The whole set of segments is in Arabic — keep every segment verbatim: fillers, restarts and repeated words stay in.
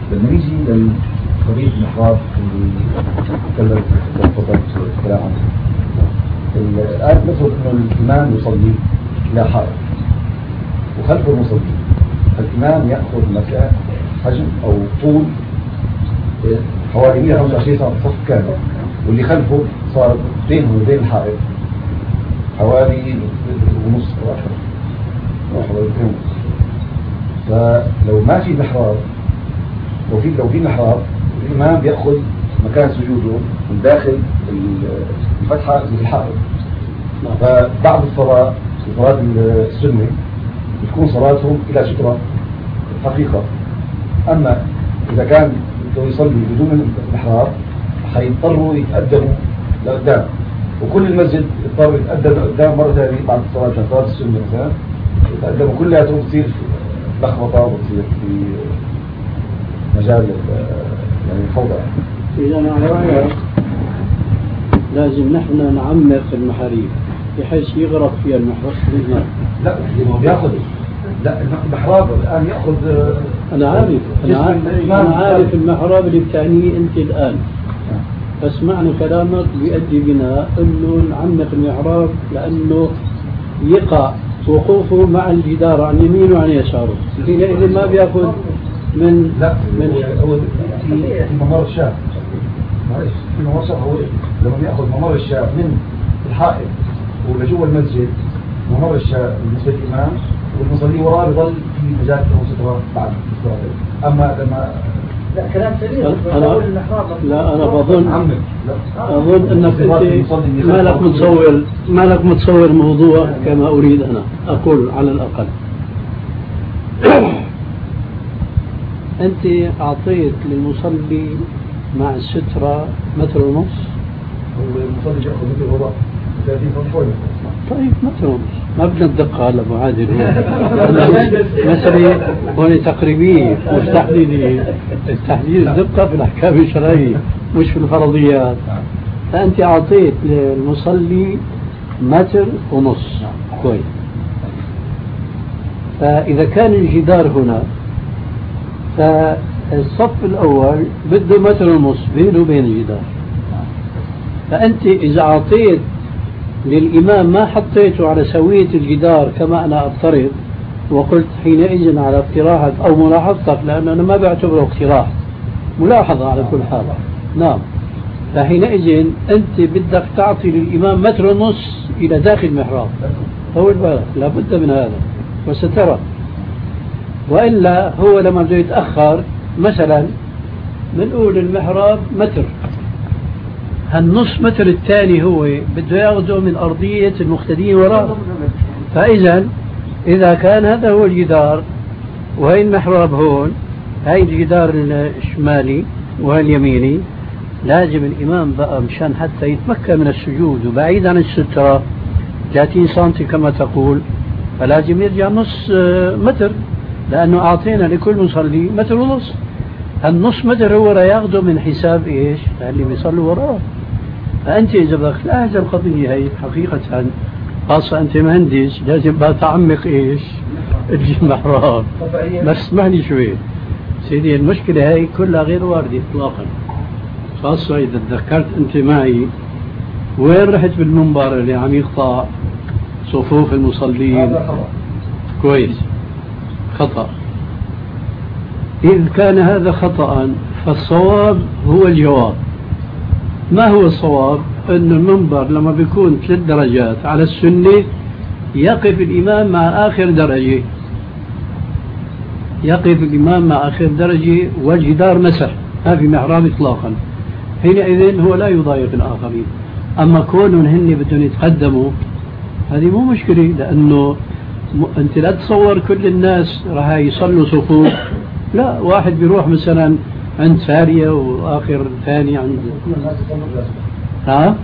لما نيجي للطريق المحراب اللي تكلمت تفضلت الكلام عنه، الآن نفرض إنه الإمام يصلي إلى حائط وخلفه المصلي، فالإمام يأخذ مكان حجم أو طول حوالي مئة وخمسة وعشرين سم صف كامل، واللي خلفه صار بينه وبين الحائط حوالي ونص أو أكثر، حوالي اثنين ونص. فلو ما في محراب، لو في لو في محراب الإمام بيأخذ مكان سجوده من داخل الفتحة في الحائط. فبعد الصلاة في صلاة السنة بتكون صلاتهم إلى سترة حقيقة. أما إذا كان لو يصلي بدون المحراب حيضطروا يتقدموا لقدام، وكل المسجد يضطر يتقدم لقدام مرة ثانية بعد الصلاة عشان صلاة السنة مثلا يتقدموا، كلها تصير لخبطة وتصير في مجال يعني الفوضى. إذا على رأيك لازم نحن نعمق المحاريب بحيث يغرق فيها المحراب. لا بياخذ، لا المحراب الآن يأخذ. أنا عارف أنا عارف, أنا عارف المحراب اللي بتعنيه أنت الآن، بس معنى كلامك بيؤدي بنا أنه نعمق المحراب لأنه يقع وقوفه مع الجدار عن يمينه وعن يساره، حينئذ ما بياخذ من لا من هو في ممر الشاب. معلش في ممر الشاب، هو لما بياخذ ممر الشاب من الحائط ولجوا المسجد، ممر الشاب بالنسبة للإمام والمصلي وراه يظل في مجال له سترة بعد الصلاة. أما لما لا كلام سليم. أنا لا أنا بظن أظن أنك أنت ما لك متصور ما لك متصور الموضوع كما أريد أنا أقول على الأقل. أنت أعطيت للمصلي مع السترة متر ونص. المصلي يأخذ متر وربع ثلاثين سم. طيب متر ونص ما بدنا ندقق على أبو عادل. مثلا هون تقريبية مش تحديدية. التحديد الدقة في الأحكام الشرعية مش في الفرضيات. فأنت أعطيت للمصلي متر ونص كويس. فإذا كان الجدار هنا فالصف الأول بده متر ونص بينه وبين الجدار. فأنت إذا أعطيت للإمام ما حطيته على سوية الجدار كما أنا أفترض، وقلت حينئذ على اقتراحك أو ملاحظتك، لأن أنا ما بعتبره اقتراح، ملاحظة على كل حال. نعم. فحينئذ أنت بدك تعطي للإمام متر ونص إلى داخل المحراب. طول بالك لابد من هذا وسترى. وإلا هو لما بده يتأخر مثلا بنقول المحراب متر، هالنص متر الثاني هو بده ياخذه من أرضية المقتدين وراه. فإذا إذا كان هذا هو الجدار وهي المحراب هون، هاي الجدار الشمالي وهي اليميني، لازم الإمام بقى مشان حتى يتمكن من السجود وبعيد عن السترة ثلاثين سنتي كما تقول، فلازم يرجع نص متر، لأنه أعطينا لكل مصلي متر ونص. النص متر هو راه ياخذه من حساب إيش؟ اللي بيصلوا وراه. فأنت إذا بدك تلاحظ القضية هي حقيقة، خاصة أنت مهندس لازم بقى تعمق إيش؟ المحراب. بس اسمعني شوي سيدي، المشكلة هي كلها غير واردة إطلاقا، خاصة إذا تذكرت أنت معي وين رحت بالمنبر اللي عم يقطع صفوف المصلين. كويس، خطأ. إذ كان هذا خطأ فالصواب هو الجواب. ما هو الصواب؟ أن المنبر لما بيكون ثلاث درجات على السنة يقف الإمام مع آخر درجة، يقف الإمام مع آخر درجة والجدار مسح، ما في محراب إطلاقا. حينئذ هو لا يضايق الآخرين. أما كونهم هن بدهم يتقدموا هذه مو مشكلة، لأنه أنت لا تصور كل الناس راح يصلوا صفوف. لا، واحد بيروح مثلا عند ثانية وآخر ثاني عند ها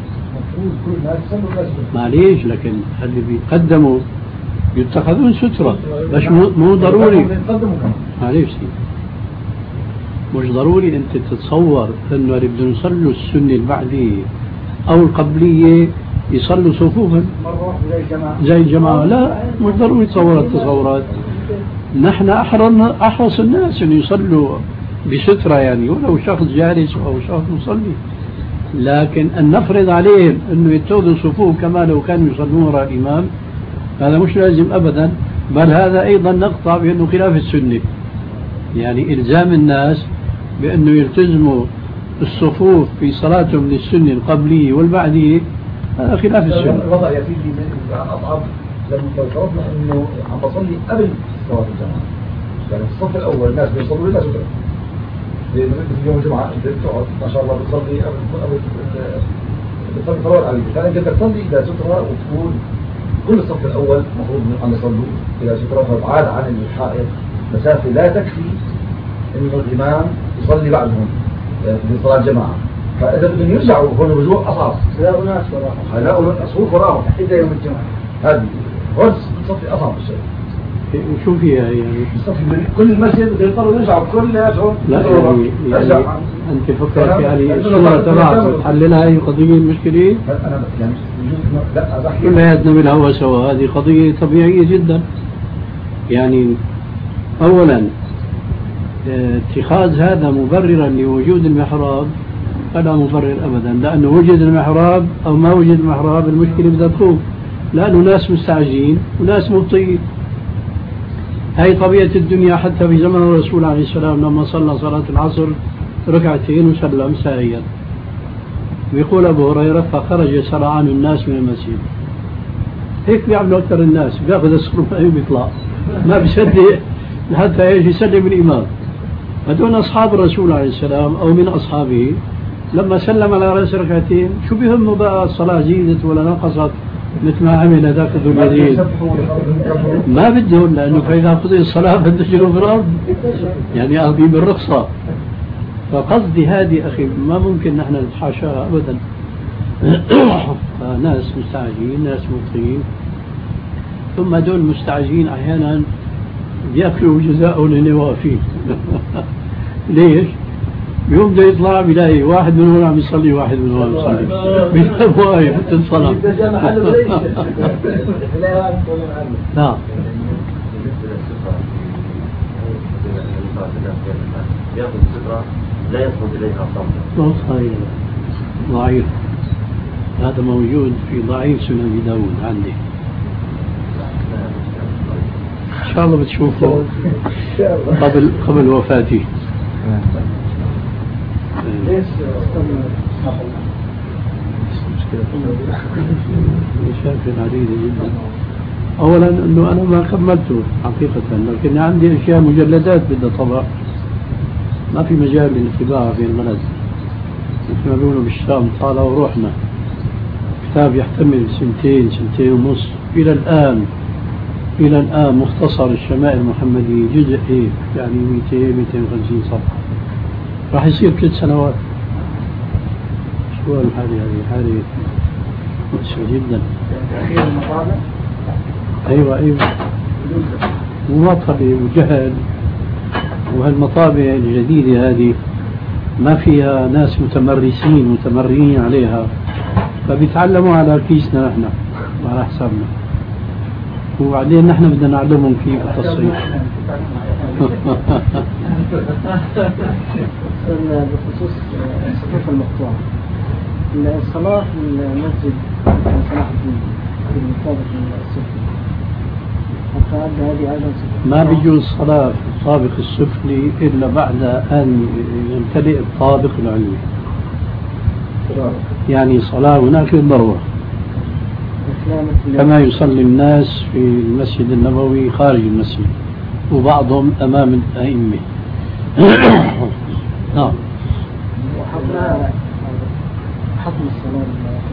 معليش، لكن اللي بيقدموا يتخذون سترة، بس مو ضروري. معليش مش ضروري أنت تتصور أنه اللي بدهم يصلوا السنة البعدية أو القبلية يصلوا صفوفا زي الجماعة. لا، مش ضروري تصور التصورات. نحن أحرص الناس أن يصلوا بسترة يعني، ولو شخص جالس أو شخص مصلي. لكن أن نفرض عليهم أنه يتخذوا صفوف كما لو كانوا يصلون وراء الإمام، هذا مش لازم أبدا، بل هذا أيضا نقطع بأنه خلاف السنة. يعني إلزام الناس بأنه يلتزموا الصفوف في صلاتهم للسنة القبلية والبعدية، هذا خلاف السنة. الوضع يا سيدي من أصعب لما فرضنا أنه عم بصلي قبل صلاة الجماعة، يعني في الصف الأول الناس بيصلوا لنا سترة، في يوم الجمعة أنت بتقعد ما شاء الله بتصلي قبل قبل بتصلي صلاة عليك، فأنت بتصلي إلى سترة وتكون كل الصف الأول المفروض أن يصلوا إلى سترة، فبعاد عن الحائط مسافة لا تكفي إنه الإمام يصلي بعدهم في صلاة الجماعة. فإذا بدهم يرجعوا هون الرجوع أصعب، هؤلاء ناس وراهم، هؤلاء صفوف وراهم إذا يوم الجمعة هذه هون الصف أصعب شيء. وشو فيها يعني؟ كل المسجد يضطروا يرجعوا كلياتهم. لا يعني, يعني أنت فكرت يعني الصورة تبعت تحللها هي قضية مشكلة؟ أنا يعني لا بحكي كلياتنا بالهوى سوا، هذه قضية طبيعية جدا. يعني أولا اتخاذ هذا مبررا لوجود المحراب فلا مبرر أبدا، لأنه وجد المحراب أو ما وجد المحراب المشكلة بدها تكون، لأنه ناس مستعجلين وناس مبطئين. هاي طبيعة الدنيا. حتى في زمن الرسول عليه السلام لما صلى صلاة العصر ركعتين وسلم ساهيا، ويقول أبو هريرة فخرج سرعان الناس من المسجد. هيك بيعملوا أكثر الناس، بياخذ الصرفة وبيطلع ما بيصدق حتى ايش يسلم الإمام. هذول أصحاب الرسول عليه السلام أو من أصحابه لما سلم على رأس ركعتين شو بيهمه بقى الصلاة زيدت ولا نقصت مثل ما عمل ذاك ذو اليدين، ما بدهم، لأنه فإذا قضي الصلاة فانتشروا في الأرض، يعني أخذي بالرخصة. فقصدي هذه أخي ما ممكن نحن نتحاشاها أبدا. ناس مستعجلين ناس مبطئين، ثم دول مستعجلين أحيانا بيأكلوا جزاءهم اللي واقفين. ليش؟ يوم ده يطلع بيلاقي واحد من هون عم يصلي واحد من هون يصلي، بيلاقي واقف في الصلاة. نعم. يأخذ السترة لا يصمد إليها صمت. صحيح. ضعيف. هذا موجود في ضعيف سنن أبي داود عندي. إن شاء الله بتشوفه قبل قبل وفاتي. ليش مشاكل عديدة جدا. أولا أنه أنا ما كملته حقيقة، لكن عندي أشياء مجلدات بدها طبع، ما في مجال للطباعة في البلد. مثل ما بيقولوا بالشام طالع وروحنا. كتاب يحتمل سنتين سنتين ونص إلى الآن، إلى الآن مختصر الشمائل المحمدية جزء إيه يعني مئتين مئتين وخمسين صفحة، راح يصير ثلاث سنوات. شو هالحالة هذه؟ حالة مؤسفة جدا. أيوة أيوة مواطنة وجهل، وهالمطابع الجديدة هذه ما فيها ناس متمرسين متمرين عليها، فبيتعلموا على كيسنا نحن وعلى حسابنا، وبعدين نحن بدنا نعلمهم كيف التصريف. بخصوص الصفوف المقطوعة، الصلاة في المسجد صلاح الدين في الطابق السفلي، هذه أيضا ما بيجوز الصلاة في الطابق السفلي إلا بعد أن يمتلئ الطابق العلوي، يعني صلاة هناك للضرورة، كما يصلي الناس في المسجد النبوي خارج المسجد وبعضهم أمام الأئمة. نعم. حكم الصلاة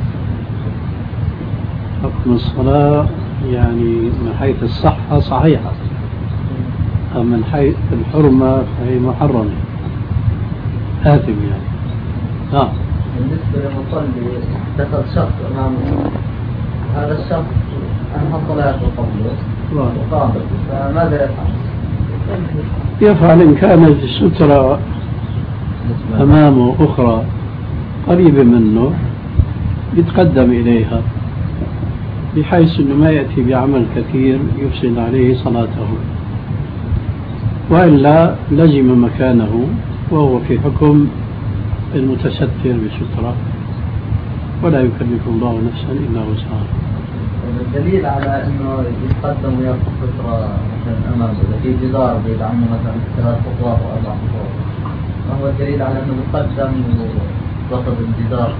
حكم الصلاة يعني من حيث الصحة صحيحة، أما من حيث الحرمة فهي محرمة، آثم يعني. نعم. بالنسبة للمصلي دخل شخص أمامه، هذا الشخص أنهى صلاته قبله وقابل، فماذا يفعل؟ يفعل إن كانت السترة أمامه أخرى قريبة منه يتقدم إليها بحيث أنه ما يأتي بعمل كثير يفسد عليه صلاته، وإلا لزم مكانه وهو في حكم المتستر بسترة، ولا يكلف الله نفسا إلا وسعها. الدليل على انه يتقدم وياخذ فتره مثلا امامه، اذا في جدار بعيد عنه مثلا ثلاث خطوات او اربع خطوات، ما هو الدليل على انه يتقدم وياخذ الجدار؟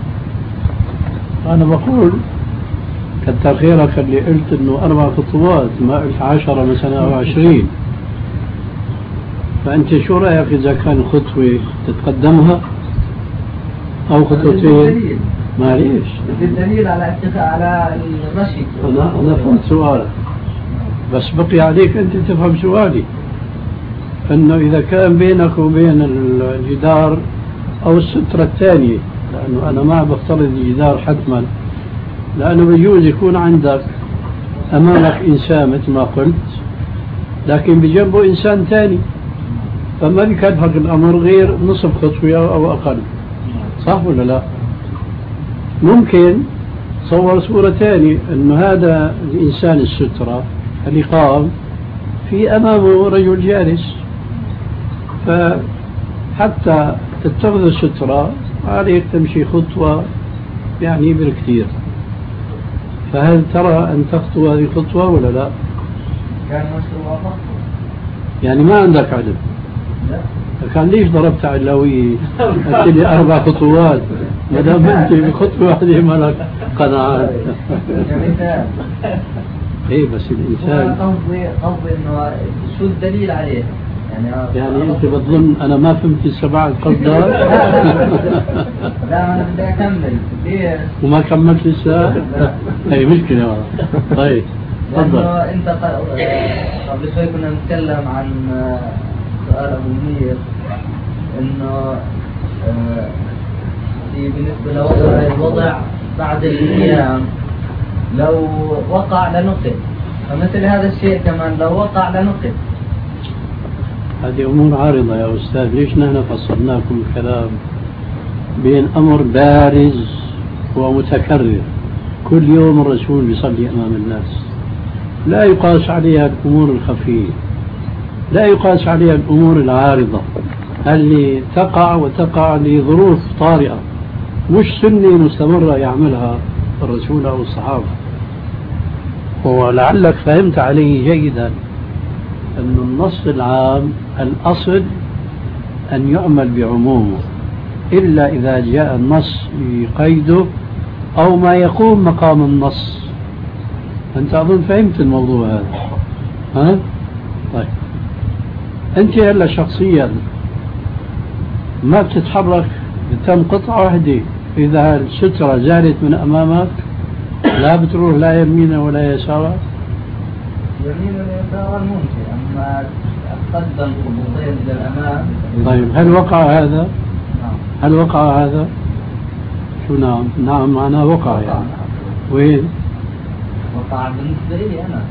انا بقول كتر خيرك اللي قلت انه اربع خطوات، ما قلت عشرة مثلا او عشرين. فانت شو رايك اذا كان خطوه تتقدمها او خطوتين؟ معليش الدليل على على المشي. انا انا فهمت سؤالك، بس بقي عليك انت تفهم سؤالي. انه اذا كان بينك وبين الجدار او السترة الثانية، لانه انا ما بفترض الجدار حتما، لانه بيجوز يكون عندك امامك انسان مثل ما قلت، لكن بجنبه انسان ثاني، فما بيكلفك الامر غير نصف خطوة او اقل، صح ولا لا؟ ممكن تصور صورة ثانية انه هذا الانسان السترة اللي قام في امامه رجل جالس، فحتى تتخذ السترة عليك تمشي خطوة يعني بالكثير. فهل ترى ان تخطو هذه الخطوة ولا لا؟ كان مشروع خطوة يعني ما عندك علم؟ لا. كان ليش ضربت علوية؟ قلت لي أربع خطوات، ما دام أنت بخطوة واحدة ما لك قناعات. كمثال. إيه بس الإنسان قصدي قصدي إنه شو الدليل عليه؟ يعني يعني أنت بتظن أنا ما فهمت السبع قصدك؟ لا أنا بدي أكمل. ليه؟ وما كملت لسه؟ هي مشكلة. طيب تفضل. لأنه أنت قبل شوي كنا نتكلم عن سؤال أبو منير، إنه في بالنسبة لوضع الوضع بعد القيام لو وقع لنقل، فمثل هذا الشيء كمان لو وقع لنقل. هذه أمور عارضة يا أستاذ، ليش نحن فصلناكم الكلام بين أمر بارز ومتكرر كل يوم الرسول بيصلي أمام الناس، لا يقاس عليها الأمور الخفية، لا يقاس عليها الأمور العارضة اللي تقع وتقع لظروف طارئة، مش سنة مستمرة يعملها الرسول أو الصحابة. ولعلك فهمت عليه جيدا أن النص العام الأصل أن يعمل بعمومه، إلا إذا جاء النص يقيده أو ما يقوم مقام النص. أنت أظن فهمت الموضوع هذا، ها؟ طيب أنت هلا شخصيا ما بتتحرك، بتم قطعة واحدة، إذا السترة زالت من أمامك لا بتروح لا يمين ولا يسار. يمين ويسار ممكن، أما أتقدم خطوتين إلى الأمام. طيب هل وقع هذا؟ نعم. هل وقع هذا؟ شو نعم؟ نعم معناه وقع يعني. وين؟ وقع بالنسبة لي أنا.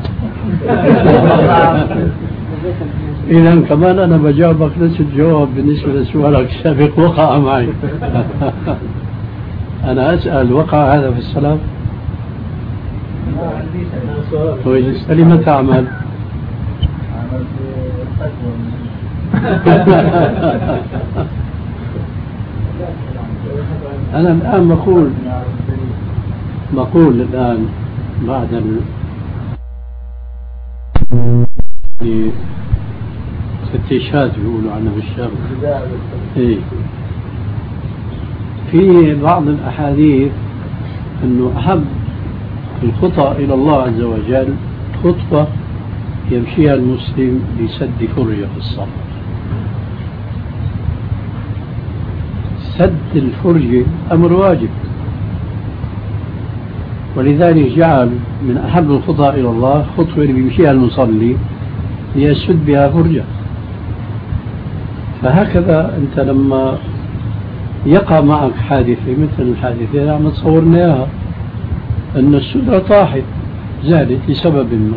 إذا كمان أنا بجاوبك نفس الجواب بالنسبة لسؤالك السابق، وقع معي. أنا أسأل وقع هذا في الصلاة؟ لما تعمل؟ أنا الآن بقول بقول الآن بعد ال فتيشات بيقولوا عنها بالشام. إيه في بعض الأحاديث أنه أحب الخطى إلى الله عز وجل خطوة يمشيها المسلم لسد فرجة في الصف. سد الفرجة أمر واجب، ولذلك جعل من أحب الخطى إلى الله خطوة اللي بيمشيها المصلي ليسد بها فرجة. فهكذا أنت لما يقع معك حادثة مثل الحادثة اللي عم تصورنا إياها، أن السترة طاحت زالت لسبب ما،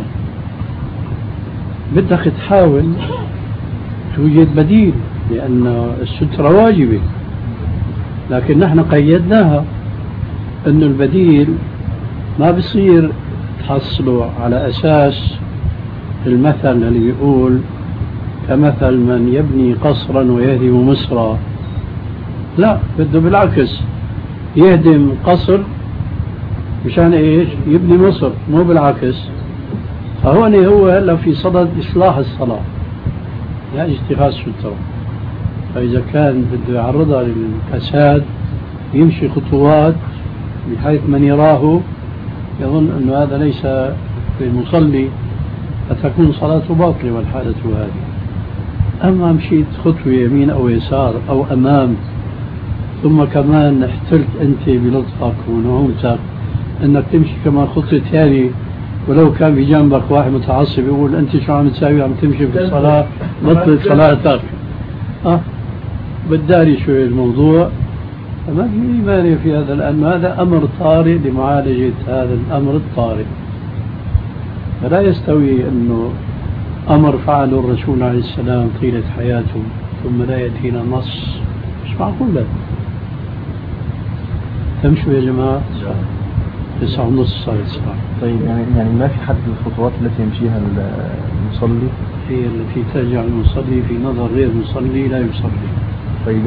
بدك تحاول توجد بديل، لأن السترة واجبة، لكن نحن قيدناها أن البديل ما بصير تحصله على أساس المثل اللي بيقول كمثل من يبني قصرا ويهدم مصرا. لا، بده بالعكس يهدم قصر مشان ايش؟ يبني مصر، مو بالعكس. فهون هو هلا في صدد إصلاح الصلاة لا اتخاذ سترة. فإذا كان بده يعرضها للفساد يمشي خطوات بحيث من يراه يظن أن هذا ليس بالمصلي فتكون صلاته باطلة والحالة هذه. أما مشيت خطوة يمين أو يسار أو أمام ثم كمان احتلت أنت بلطفك ونعومتك أنك تمشي كمان خطوة ثانية ولو كان بجنبك واحد متعصب يقول أنت شو عم تساوي؟ عم تمشي في الصلاة، بطلت صلاتك. أه بداري شوي الموضوع، فما في مانع في هذا لأن هذا أمر طارئ لمعالجة هذا الأمر الطارئ. فلا يستوي أنه أمر فعله الرسول عليه السلام طيلة حياته ثم لا يأتينا نص، مش معقول. لا تمشوا يا جماعة تسعة ونص صار الساعة. طيب يعني يعني ما في حد الخطوات التي يمشيها المصلي هي التي تجعل المصلي في نظر غير المصلي لا يصلي. طيب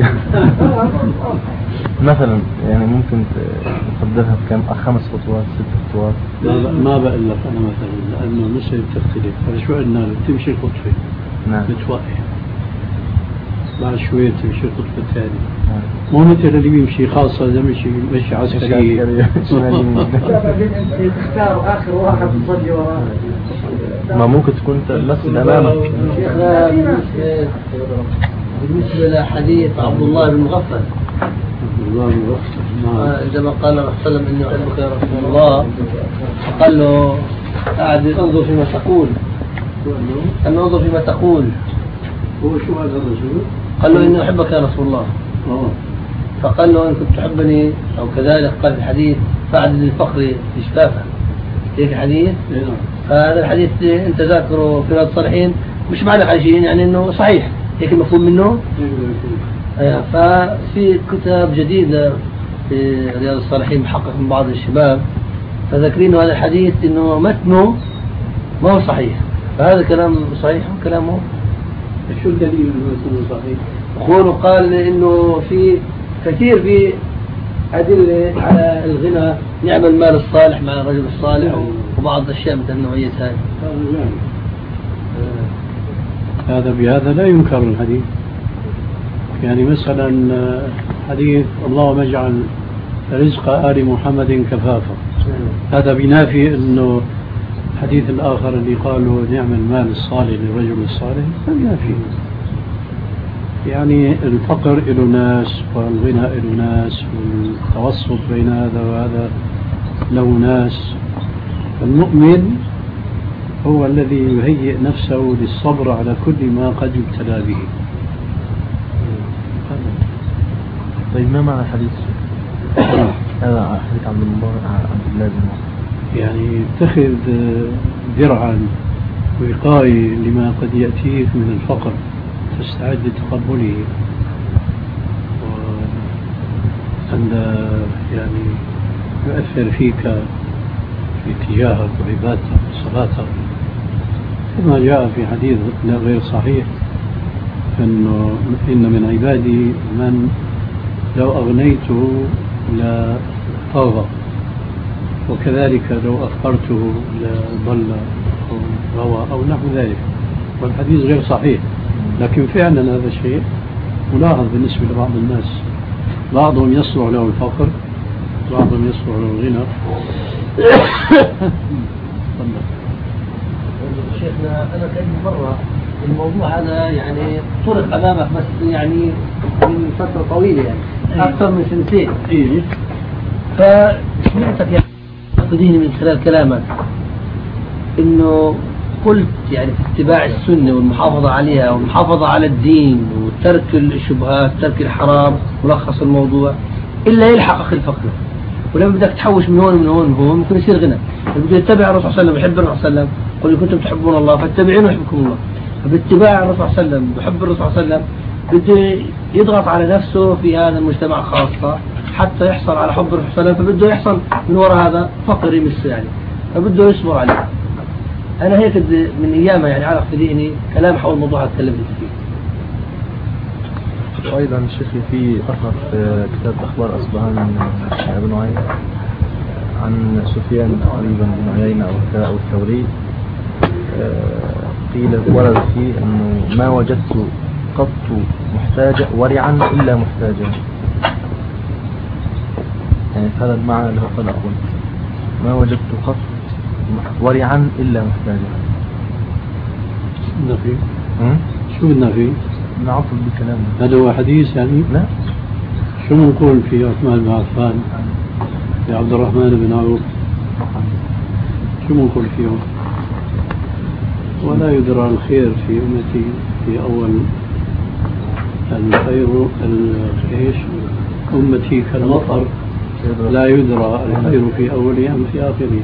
مثلا يعني ممكن تقدرها بكم؟ خمس خطوات، ست خطوات؟ ما بقول لك أنا مثلا لأنه المسألة بتختلف. فشو قلنا تمشي خطوة نعم بتوقف بعد شوية تمشي خطوة ثانية. مو مثل اللي بيمشي خاصة إذا مشي مشي عسكري تختار آخر واحد تصلي وراه. ما ممكن تكون المسجد أمامك. بالنسبة لحديث عبد الله بن مغفل عندما قال الرسول صلى الله عليه وسلم إني أحبك يا رسول الله قال له قاعد انظر فيما تقول، أن انظر فيما تقول. هو شو هذا الرجل؟ قال له إني أحبك يا رسول الله. أوه. فقال له إن كنت تحبني أو كذلك قال في الحديث فعدد الفقر إشفافا. هيك الحديث. فهذا الحديث أنت ذاكره في رياض الصالحين مش معنى على شيء يعني إنه صحيح هيك المفهوم منه. آه ففي كتاب جديدة في رياض الصالحين محقق من بعض الشباب فذاكرين هذا الحديث إنه متنه ما هو صحيح. فهذا كلام صحيح وكلامه. شو الدليل إنه صحيح؟ أخوه قال إنه في كثير في أدلة على الغنى نعم المال الصالح مع الرجل الصالح وبعض الأشياء مثل النوعية هذه. هذا بهذا لا ينكر الحديث. يعني مثلا حديث اللهم اجعل رزق آل محمد كفافا، هذا بينافي انه الحديث الآخر اللي قالوا نعم المال الصالح للرجل الصالح بينافي. يعني الفقر له ناس والغنى له ناس والتوسط بين هذا وهذا له ناس. المؤمن هو الذي يهيئ نفسه للصبر على كل ما قد يبتلى به. طيب ما معنى الحديث؟ هذا حديث عبد الله عبد الله بن يعني اتخذ درعا وقاية لما قد يأتيك من الفقر تستعد لتقبله وأن يعني يؤثر فيك في اتجاهك وعبادتك وصلاتك كما جاء في حديث غير صحيح أنه إن من عبادي من لو أغنيته لطغى وكذلك لو أفقرته لضل أو روى أو نحو ذلك. والحديث غير صحيح لكن فعلا هذا الشيء ملاحظ بالنسبة لبعض الناس. بعضهم يصلح له الفقر بعضهم يصلح له الغنى. شيخنا أنا كنت مرة الموضوع هذا يعني طرق أمامك بس يعني من فترة طويلة يعني أكثر من سنتين. إيه فسمعتك يعني تقديني من خلال كلامك إنه قلت يعني في اتباع السنة والمحافظة عليها والمحافظة على الدين وترك الشبهات ترك الحرام ملخص الموضوع إلا يلحق أخي الفقر. ولما بدك تحوش من هون ومن هون وهون ممكن يصير غنى. بده يتبع الرسول صلى الله عليه وسلم يحب الرسول صلى الله عليه وسلم قل إن كنتم تحبون الله فاتبعوني يحبكم الله. فباتباع الرسول صلى الله عليه وسلم بحب الرسول صلى الله عليه وسلم بده يضغط على نفسه في هذا المجتمع خاصة حتى يحصل على حب الرسول صلى الله عليه وسلم. فبده يحصل من وراء هذا فقر يمس يعني فبده يصبر عليه. أنا هيك من أيامها يعني عرفت لي كلام حول موضوع أتكلم فيه. وأيضا شيخي في أثر في كتاب أخبار أصبهان من الشيخ ابن عيينة عن سفيان تقريبا بن عيينة أو الثوري، قيل ورد فيه أنه ما وجدت قط محتاجا ورعا إلا محتاجا، يعني هذا المعنى اللي هو قد أقول ما وجدت قط ورعا إلا محتاجا. النفي شو النفي؟ نعطل بكلامه. هذا هو حديث يعني؟ لا. شو نقول في عثمان بن عفان، في عبد الرحمن بن عوف، شو نقول فيهم؟ ولا يدرى الخير في أمتي في أول الخير ايش أمتي كالمطر لا يدرى الخير في أولها أم في آخرها.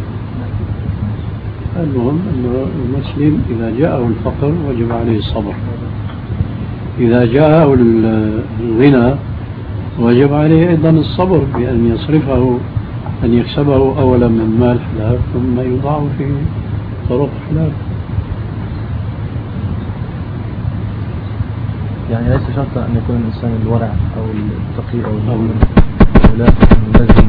المهم أن المسلم إذا جاءه الفقر وجب عليه الصبر، إذا جاءه الغنى وجب عليه أيضا الصبر بأن يصرفه، أن يكسبه أولا من مال حلال ثم يضاع في طرق حلال. يعني ليس شرطا أن يكون الإنسان الورع أو التقي أو المؤمن، لا لازم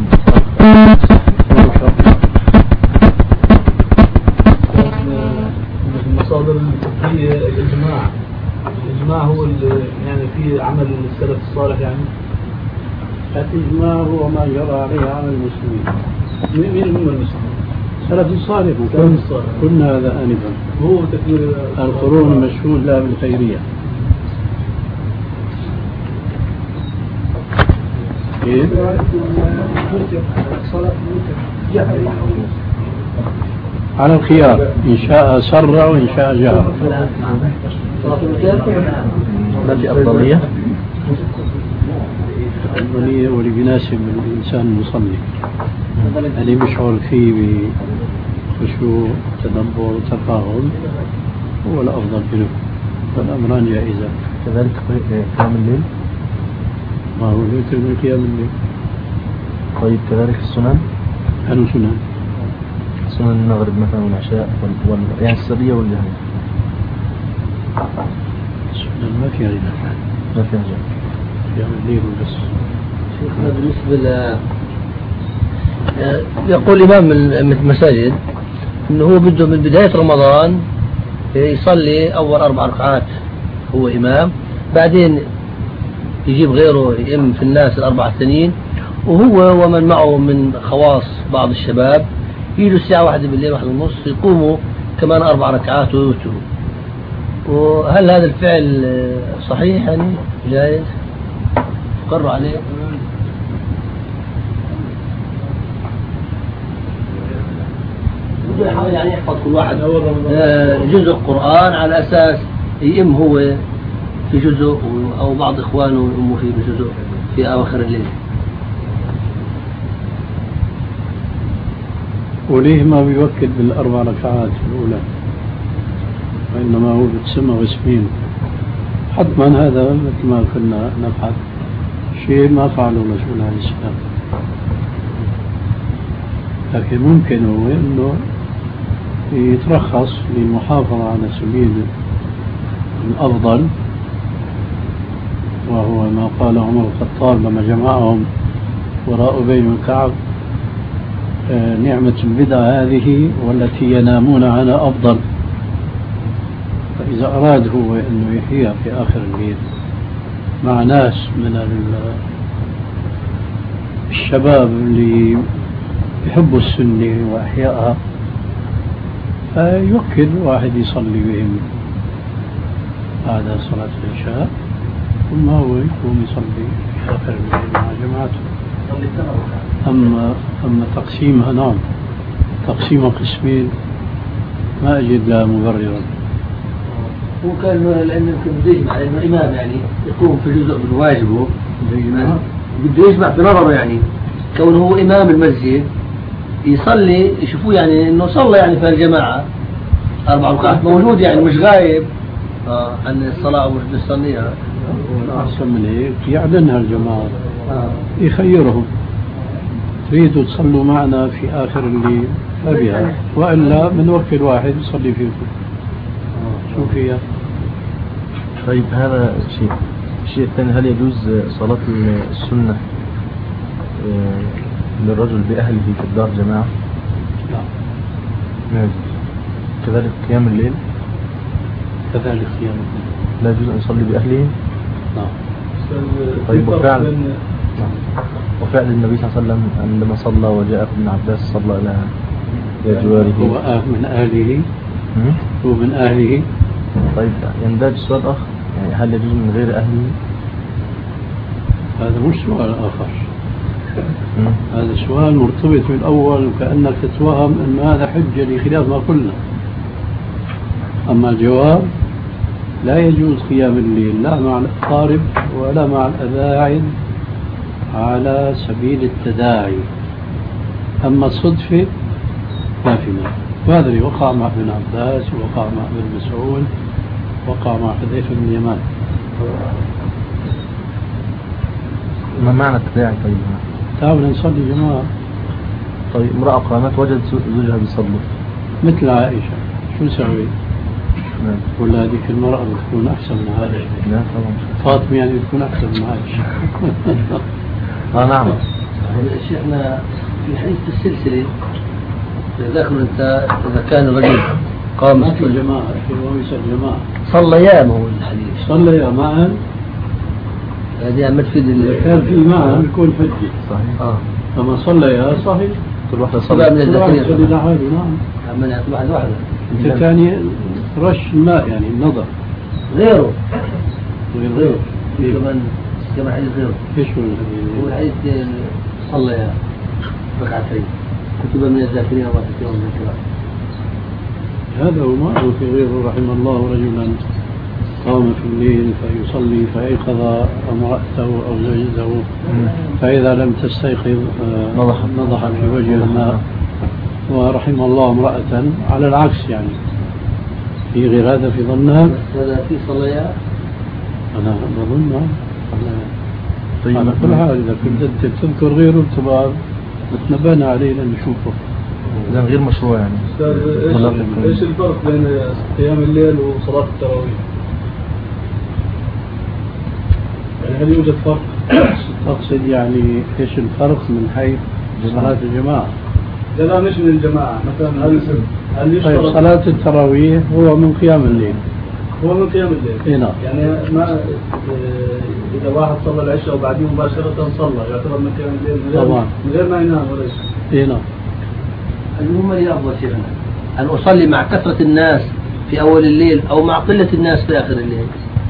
المصادر الفقهية الإجماع. الإجماع هو يعني في عمل السلف الصالح، يعني الإجماع هو ما جرى عليه عمل المسلمين. مين هم المسلمين؟ السلف الصالح. كنا هذا آنفا، هو تكبير القرون المشهود لها بالخيرية. إيه؟ على الخيار، إن شاء سر وإن شاء جهر. ما في أفضلية؟ الأفضلية واللي بيناسب الإنسان المصلي، اللي بيشعر فيه بخشوع تدبر وتفاهم هو الأفضل له، فالأمران جائزة. كذلك قيام الليل، ما هو يوتر من قيام الليل. طيب كذلك السنن، أنو سنن؟ سنن المغرب مثلا والعشاء وال... يعني السرية والجهرية. السنن ما فيها رجال، ما فيها رجال، قيام الليل بس. شيخنا بالنسبة ل يقول إمام المساجد إنه هو بده من بداية رمضان يصلي أول أربع ركعات هو إمام، بعدين يجيب غيره يئم في الناس الأربع الثانيين، وهو ومن معه من خواص بعض الشباب يجوا الساعة واحدة بالليل واحدة ونص يقوموا كمان أربع ركعات ويوتروا. وهل هذا الفعل صحيح يعني جائز؟ قروا عليه؟ يحاول يعني يحفظ كل واحد جزء قرآن على أساس يئم هو في جزء أو بعض إخوانه يؤموا فيه بجزء في أواخر الليل. وليه ما بيوكد بالأربع ركعات الأولى، وإنما هو بتسمى غسمين؟ حتما هذا مثل ما كنا نبحث شيء ما فعله رسول عليه السلام، لكن ممكن هو إنه يترخص للمحافظة على سبيل الأفضل، وهو ما قال عمر الخطاب لما جمعهم وراء أبي بن كعب: نعمة البدعة هذه والتي ينامون عنها أفضل. فإذا أراد هو أنه يحيى في آخر الليل مع ناس من الشباب اللي يحبوا السنة وأحيائها، فيوكل واحد يصلي بهم بعد صلاة العشاء، ثم هو يقوم يصلي في آخر الليل مع جماعته. أما أما تقسيمها، نعم تقسيمها قسمين ما أجد لها مبررا. هو كان لأنه بده يجمع، لأنه إمام يعني يقوم في جزء من واجبه، بده يجمع في نظره يعني كونه هو إمام المسجد يصلي يشوفوه يعني إنه صلى يعني في الجماعة أربع ركعات موجود يعني مش غايب آه عن الصلاة ومش بيصليها. أحسن من هيك يعلنها الجماعة، يخيرهم تريدوا تصلوا معنا في آخر الليل فبها، وإلا من وقت واحد نصلي فيكم. شو فيها؟ طيب هذا شيء. الشيء الثاني، هل يجوز صلاة السنة آه، للرجل بأهله في الدار جماعة؟ لا. ما يجوز. كذلك قيام الليل؟ كذلك قيام الليل لا يجوز أن يصلي بأهله؟ نعم. طيب وفعل وفعل النبي صلى الله عليه وسلم عندما صلى وجاء ابن عباس صلى إلى إلى جواره. هو آه من أهله. هو من أهله. طيب يندرج سؤال آخر، يعني هل يجوز من غير أهله؟ هذا مش سؤال آخر. هذا سؤال مرتبط بالأول، وكأنك تتوهم أن هذا حجة لخلاف ما قلنا. أما الجواب لا يجوز قيام الليل لا مع الأقارب ولا مع الأباعد على سبيل التداعي. أما الصدفة ما في مانع. وهذا اللي وقع مع ابن عباس ووقع مع ابن مسعود وقع مع حذيفة بن اليمان. ما معنى التداعي؟ طيب تعالوا نصلي جماعة. طيب امرأة قامت وجدت زوجها بيصلي مثل عائشة، شو نسوي؟ نعم. ولا هذيك المرأة بتكون أحسن من عائشة؟ لا طبعا. فاطمة يعني بتكون أحسن من عائشة. اه نعم. شيخنا في حديث السلسلة ذكر أنت إذا كان الرجل قام ما في جماعة، في ويسر جماعة. صليا، ما هو الحديث صليا معا. هذه ما تفيد إذا كان في معا يكون حجة. صحيح. اه أما صليا صحيح. كل واحدة صلى من كل واحد الذكرين. يصلي لحاله. نعم. من واحد واحدة. أنت ثاني رش الماء يعني النظر. غيره. غير غيره. غير. كمان كمان حديث غيره. إيش هو الحديث؟ هو الحديث صلى ركعتين كتب من الذاكرين الله كثيرا من الذكرى. هذا هو ما هو في غيره. رحم الله رجلا قام في الليل فيصلي فأيقظ امرأته أو زوجته فإذا لم تستيقظ نضح نضح في وجه الماء. ورحم الله امرأة على العكس، يعني في غير هذا في ظنها. هذا في صليا أنا بظنها. طيب على كل حال إذا كنت أنت تذكر غيره تبقى نتنبهنا عليه لنشوفه. إذا غير مشروع يعني. أستاذ إيش إيش الفرق بين قيام الليل وصلاة التراويح؟ يعني هل يوجد فرق؟ أقصد يعني إيش الفرق من حيث صلاة الجماعة؟ لا لا مش من الجماعة، مثلا هل هل طيب يشترط؟ صلاة التراويح هو من قيام الليل. هو من قيام الليل. إيه نعم. يعني ما إذا واحد صلى العشاء وبعدين مباشرة صلى يعتبر من قيام الليل من غير طبعا. من غير ما ينام ولا شيء. إيه نعم. المهم لي أفضل شيخنا أن أصلي مع كثرة الناس في أول الليل أو مع قلة الناس في آخر الليل.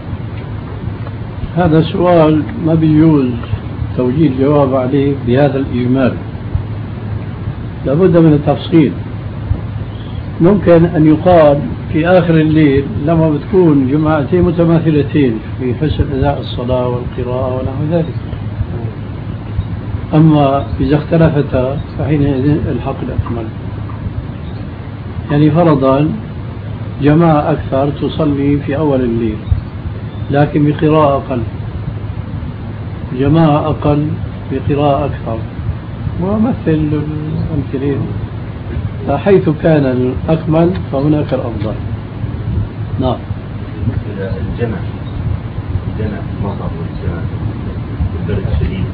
هذا سؤال ما بيجوز توجيه الجواب عليه بهذا الإجمال، لابد من التفصيل. ممكن أن يقال في آخر الليل لما بتكون جماعتين متماثلتين في حسن أداء الصلاة والقراءة ونحو ذلك. أما إذا اختلفتا فحينئذ الحق الأكمل. يعني فرضا جماعة أكثر تصلي في أول الليل لكن بقراءة أقل، جماعة أقل بقراءة أكثر، ومثل الأمثلين. فحيث كان الأكمل فهناك الأفضل. نعم. بالنسبة للجمع الجمع في المطر والجمع في البرد الشديد،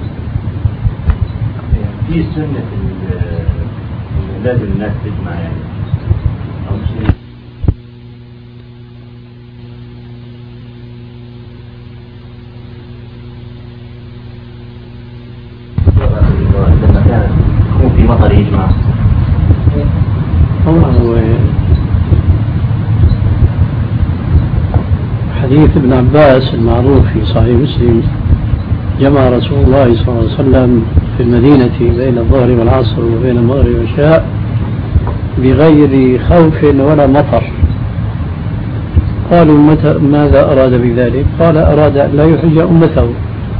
في سنة إن لازم الناس تجمع يعني أو مش لما كان يكون في مطر يجمع. هو حديث ابن عباس المعروف في صحيح مسلم: جمع رسول الله صلى الله عليه وسلم في المدينة بين الظهر والعصر وبين المغرب والعشاء بغير خوف ولا مطر. قالوا متى ماذا أراد بذلك؟ قال أراد أن لا يحج أمته.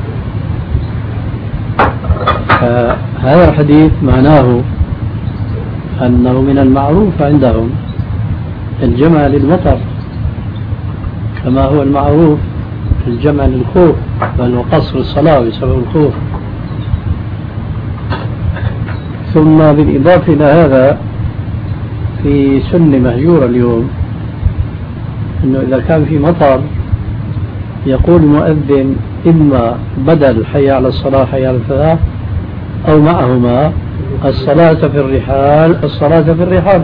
فهذا الحديث معناه أنه من المعروف عندهم الجمع للمطر كما هو المعروف الجمع للخوف، بل وقصر الصلاة بسبب الخوف. ثم بالإضافة إلى هذا في سنة مهجورة اليوم أنه إذا كان في مطر يقول المؤذن إما بدل حي على الصلاة حي على الفلاح أو معهما الصلاة في الرحال الصلاة في الرحال.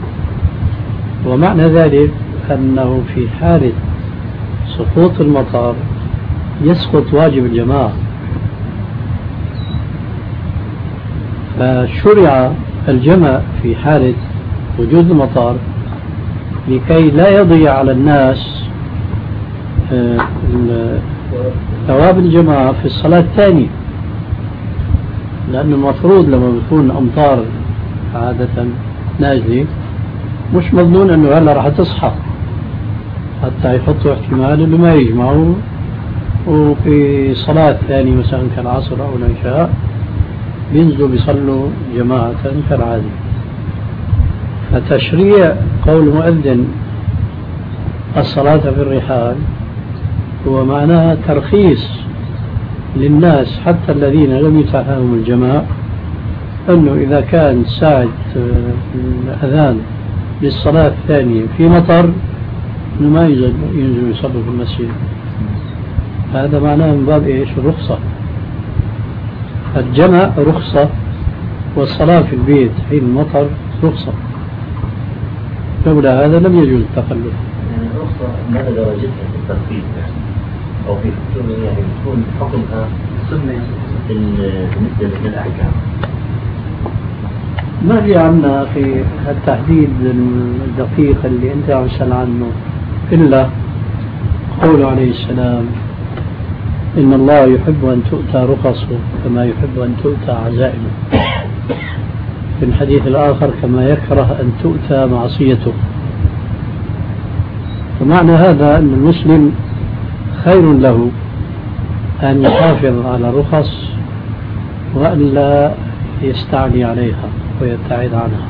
ومعنى ذلك أنه في حالة سقوط المطر يسقط واجب الجماعة، فشرع الجمع في حالة وجود المطر لكي لا يضيع على الناس ثواب الجماعة في الصلاة الثانية، لأن المفروض لما بتكون أمطار عادة نازلة مش مظنون أنه هلا راح تصحى حتى يحطوا احتمال أنه ما يجمعوا، وفي صلاة ثانية مثلا كالعصر أو العشاء بينزلوا بيصلوا جماعة كالعادة. فتشريع قول مؤذن الصلاة في الرحال هو معناها ترخيص للناس حتى الذين لم يتاح لهم الجماع أنه إذا كان ساعة الأذان للصلاة الثانية في مطر أنه ما ينزلوا يصلوا في المسجد. هذا معناه من باب إيش؟ الرخصة. الجمع رخصة والصلاة في البيت حين المطر رخصة، لولا هذا لم يجوز التخلف. يعني الرخصة ماذا درجتها في الترخيص يعني؟ أو في يعني تكون حكمها سنة بالنسبة للأحكام؟ ما في عنا في التحديد الدقيق اللي أنت عم تسأل عنه، إلا قوله عليه السلام إن الله يحب أن تؤتى رخصه كما يحب أن تؤتى عزائمه، في الحديث الآخر كما يكره أن تؤتى معصيته. ومعنى هذا أن المسلم خير له أن يحافظ على الرخص وأن لا يستعلي عليها ويبتعد عنها.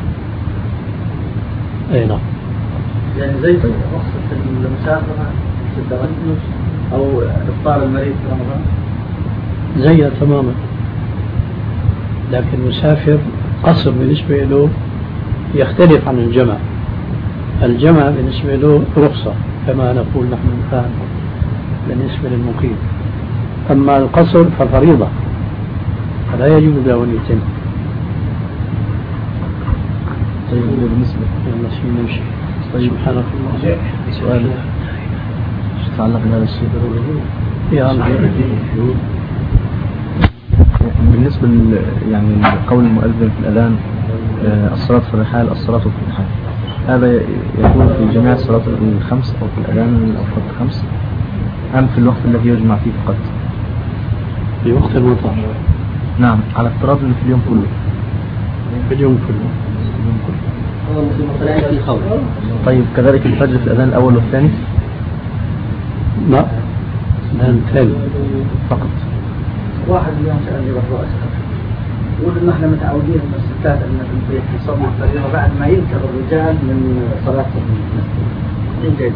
أي نعم. يعني زي رخصة المسافرة في التغنس أو إفطار المريض في رمضان زيها تماما، لكن المسافر قصر بالنسبة له يختلف عن الجمع. الجمع بالنسبة له رخصة كما نقول نحن الآن بالنسبة للمقيم، أما القصر ففريضة فلا يجوز له أن يتم. طيب بالنسبة يلا سيدنا نمشي. طيب سبحانك الله. سؤال يتعلق بهذا الشيء يا الله. بالنسبة ل يعني قول المؤذن في الأذان الصلاة في الرحال الصلاة في الرحال، هذا يكون في جميع الصلاة الخمس أو في الأذان الأوقات الخمس أم في الوقت الذي يجمع فيه فقط؟ في وقت المطر. نعم، على افتراض أنه في اليوم كله. في اليوم كله. طيب كذلك الفجر في الأذان الأول والثاني؟ لا، الأذان الثاني فقط. واحد اليوم سألني برضو أسأل يقول إن إحنا متعودين من الستات أن في البيت يصلوا الفريضة بعد ما ينكر الرجال من صلاة المسجد.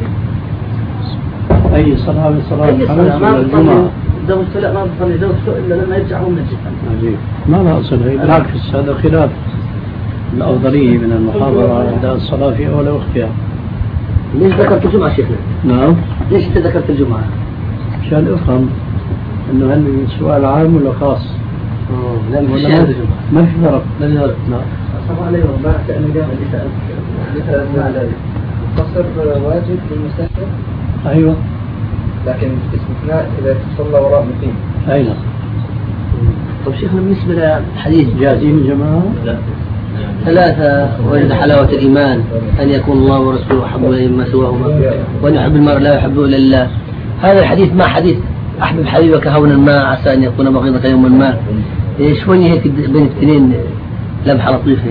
أي صلاة من صلاة أي صلاة الخمس ما ولا الجمعة؟ زوجته لا ما بتصلي زوجته إلا لما يرجعوا من الجبل. عجيب. ما لا أصل هي بالعكس هذا خلاف الأفضلية من المحاضرة عند الصلاة في أول وقتها. ليش ذكرت الجمعة شيخنا؟ نعم. ليش أنت ذكرت الجمعة؟ عشان أفهم إنه هل سؤال عام ولا خاص؟ لا مش ما في فرق. لا لا لا. صار عليه والله كأنه جاب اللي سألت اللي سألت ما عليه. القصر واجب للمسافر؟ أيوة. لكن استثناء إذا تصلى وراء مقيم. أي نعم. طيب شيخنا بالنسبة للحديث جاهزين الجماعة؟ لا. ثلاثة: وجد حلاوة الإيمان أن يكون الله ورسوله أحب إليه مما سواهما، وأن يحب المرء لا يحبه إلا الله. هذا الحديث ما حديث أحبب حبيبك هونا ما عسى أن يكون بغيضك يوما ما. شوية هيك بين الاثنين لمحة لطيفة.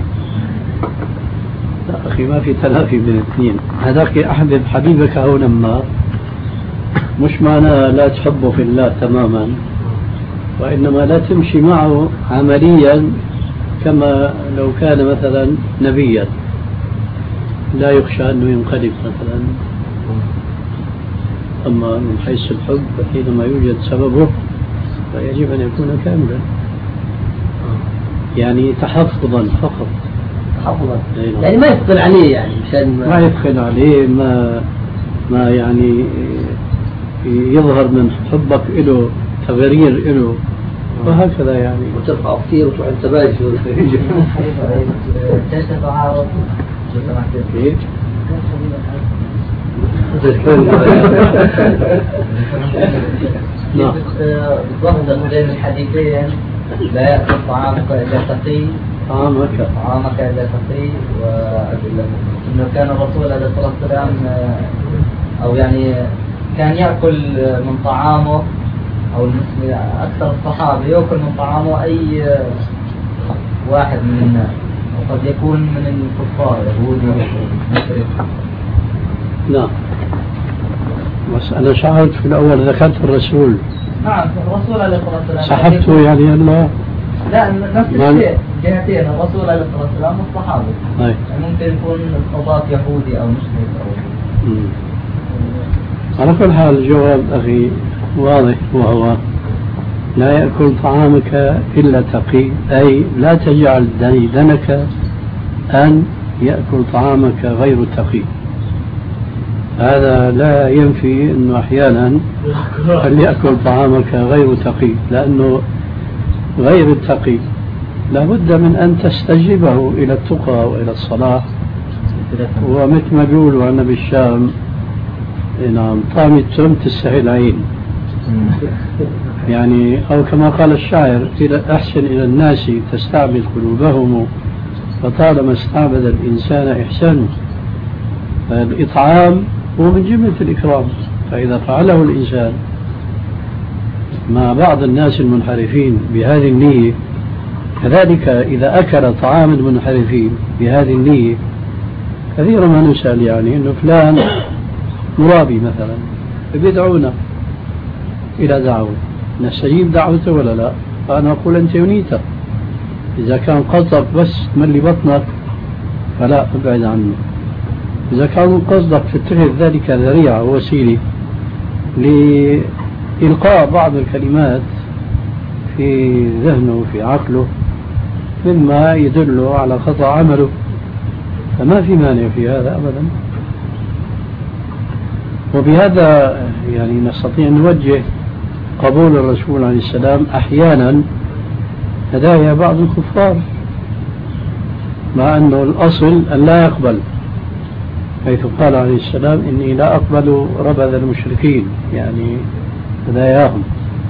لا أخي ما في تلافي بين الاثنين. هذاك أحبب حبيبك هونا ما مش معناه لا تحبه في الله تماما، وإنما لا تمشي معه عمليا كما لو كان مثلا نبيا لا يخشى أنه ينقلب مثلا. أما من حيث الحب حينما يوجد سببه فيجب أن يكون كاملا. يعني تحفظا فقط. تحفظا أيوة. يعني ما يدخل عليه يعني مشان ما, ما يدخل عليه ما ما يعني يظهر من حبك له تغرير له وهكذا يعني. وترفع كثير وتروح التباجي كيف تتعارض؟ كيف؟ بالضبط بين الحديثين لا يأكل طعامك إلا تقي طعامك طعامك إلا تقي وإنه كان الرسول عليه الصلاة والسلام أو يعني كان يأكل من طعامه أو المسلم أكثر الصحابة يأكل من طعامه أي واحد من الناس وقد يكون من الكفار يهودي مشرك. نعم. بس أنا شعرت في الأول ذكرت الرسول. نعم الرسول عليه الصلاة والسلام سحبته يعني الله. لا نفس الشيء جهتين الرسول عليه الصلاة والسلام والصحابة. يعني ممكن يكون استضاف يهودي أو مشرك أو. مم. على كل حال الجواب أخي واضح وهو لا يأكل طعامك إلا تقي أي لا تجعل ديدنك أن يأكل طعامك غير تقي. هذا لا ينفي أنه أحيانا أن يأكل طعامك غير تقي لأنه غير التقي لابد من أن تستجيبه إلى التقى وإلى الصلاح. ومثل ما بيقولوا عنا بالشام نعم طعم التم تستحي العين يعني أو كما قال الشاعر أحسن إلى الناس تستعبد قلوبهم فطالما استعبد الإنسان إحسانه. فالإطعام هو من جملة الإكرام فإذا فعله الإنسان مع بعض الناس المنحرفين بهذه النية كذلك إذا أكل طعام المنحرفين بهذه النية كثيرا ما نسأل يعني إنه فلان مرابي مثلا بيدعونا إلى دعوة نستجيب دعوته ولا لا؟ فأنا أقول أنت يونيته إذا كان قصدك بس تملي بطنك فلا ابعد عنه. إذا كان قصدك تتخذ ذلك ذريعة ووسيلة لإلقاء بعض الكلمات في ذهنه وفي عقله مما يدل على خطأ عمله فما في مانع في هذا أبدا. وبهذا يعني نستطيع أن نوجه قبول الرسول عليه السلام أحيانا هدايا بعض الكفار مع أنه الأصل أن لا يقبل حيث قال عليه السلام إني لا أقبل ربذ المشركين يعني هداياهم.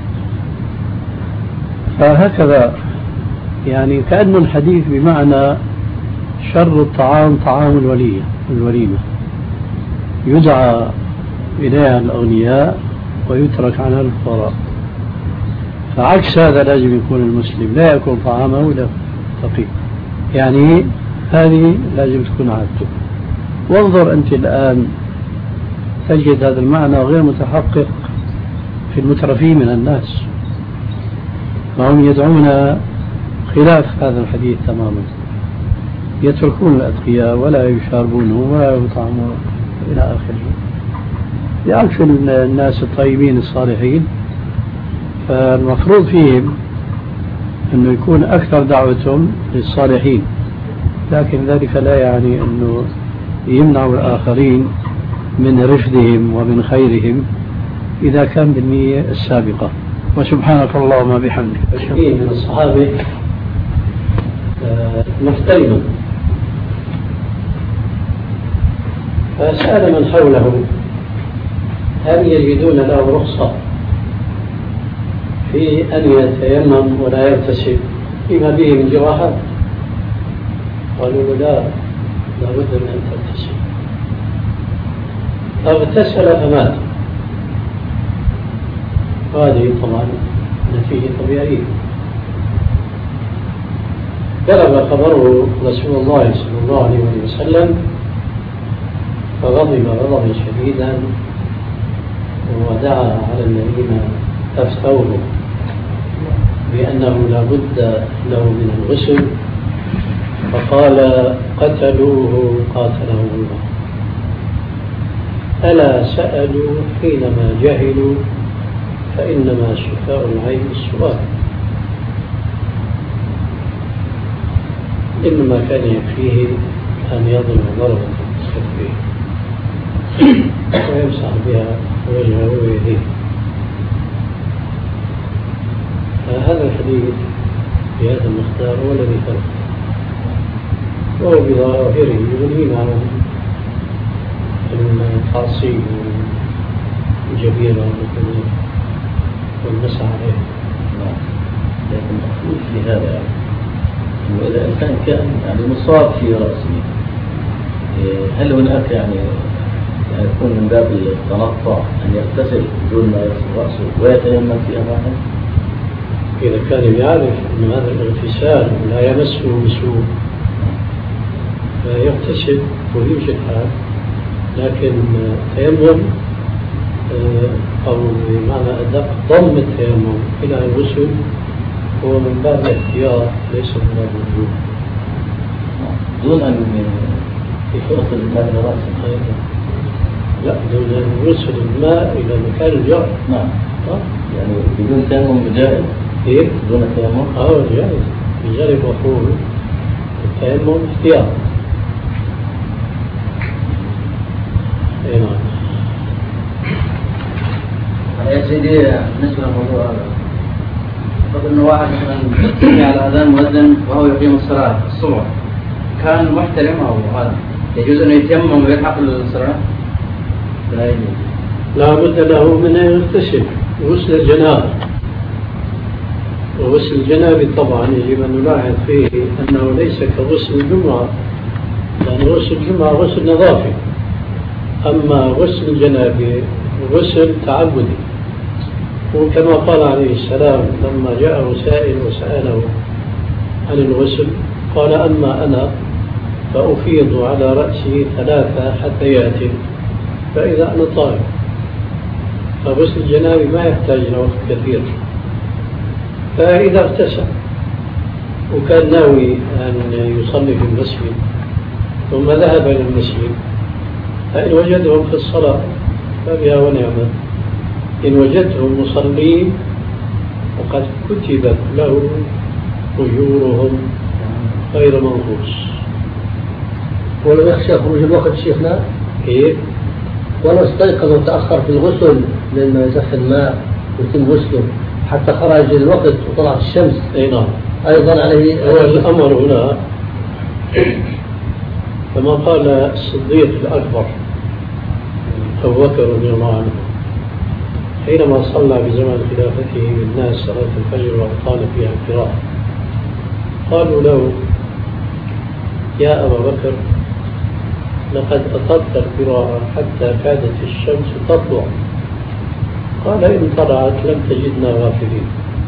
فهكذا يعني كأن الحديث بمعنى شر الطعام طعام الولية الوليمة يدعى إليها الأغنياء ويترك عنها الفقراء. فعكس هذا لازم يكون المسلم لا يأكل طعامه ولا تقي يعني هذه لازم تكون عادته. وانظر أنت الآن تجد هذا المعنى غير متحقق في المترفين من الناس فهم يدعون خلاف هذا الحديث تماما يتركون الأتقياء ولا يشاربونه ولا يطعمون إلى آخره بعكس الناس الطيبين الصالحين. فالمفروض فيهم أنه يكون أكثر دعوتهم للصالحين لكن ذلك لا يعني أنه يمنع الآخرين من رشدهم ومن خيرهم إذا كان بالنية السابقة. وسبحانك اللهم بحمدك أشهد من الصحابة محترما فسأل من حوله هل يجدون له رخصة في أن يتيمم ولا يغتسل فيما به من جراحات؟ قالوا له لا لابد من أن تغتسل. فاغتسل فمات. وهذه طبعا نتيجة طبيعية. بلغ خبره رسول الله صلى الله عليه وسلم فغضب غضبا شديدا ودعا على الذين أفتوه بأنه لا بد له من الغسل فقال قتلوه قاتلهم الله. ألا سألوا حينما جهلوا فإنما شفاء العين السؤال. إنما كان يكفيه أن يضرب ضربة بكفيه ويمسح بها وجهه ويديه. هذا الحديث بهذا المقدار هو الذي فرق، وهو بظاهره يغنينا عن التعصيب والجبيرة والمسح عليه. لكن المقصود في هذا يعني إنه إذا الإنسان كان يعني مصاب في رأسه، هل هناك يعني يعني يكون من باب التنطع أن يغتسل دون ما يغسل رأسه ويتيمم في أمامه؟ إذا كان يعرف أن هذا الاغتسال لا يمسه بسوء فيغتسل ويوجد حال، لكن التيمم أو بمعنى أدق ضم التيمم إلى الغسل هو من باب الاحتياط ليس من باب الوجوب، دون أن يغسل الماء إلى رأسه. لا، دون أن يوصل الماء إلى مكان الجرح. نعم. يعني بدون تيمم جائز. إيه؟ دون تيمم؟ آه جائز. لذلك مفهوم التيمم احتياط. اي نعم. يا سيدي بالنسبة للموضوع هذا، قد انه واحد مثلا سمع الاذان مؤذن وهو يقيم الصلاة الصبح، كان محترم او هذا، يجوز انه يتيمم ويلحق الصلاة؟ لا يجوز. لا بد له من ان يغتسل غسل الجنابة، وغسل الجنابة طبعا يجب ان نلاحظ فيه انه ليس كغسل الجمعة، لان غسل الجمعة غسل نظافي، اما غسل الجنابة غسل تعبدي. وكما قال عليه السلام لما جاءه سائل وسأله عن الغسل قال أما أنا فأفيض على رأسي ثلاثة حثيات فإذا أنا طاهر. فغسل الجنابة ما يحتاج إلى وقت كثير، فإذا اغتسل وكان ناوي أن يصلي في المسجد ثم ذهب إلى المسجد فإن وجدهم في الصلاة فبها ونعمة، إن وجدتهم مصلين وقد كتبت له أجورهم غير منقوص. ولو يخشى خروج الوقت شيخنا؟ كيف؟ ولو استيقظ وتأخر في الغسل لأنه يزح الماء ويتم غسله حتى خرج الوقت وطلعت الشمس. أي نعم. أيضا عليه هو الأمر هنا كما قال الصديق الأكبر أبو بكر رضي الله عنه حينما صلى في زمن خلافته بالناس صلاة الفجر وأطال فيها القراءة، قالوا له يا أبا بكر لقد أطلت القراءة حتى كادت الشمس تطلع، قال إن طلعت لم تجدنا غافلين.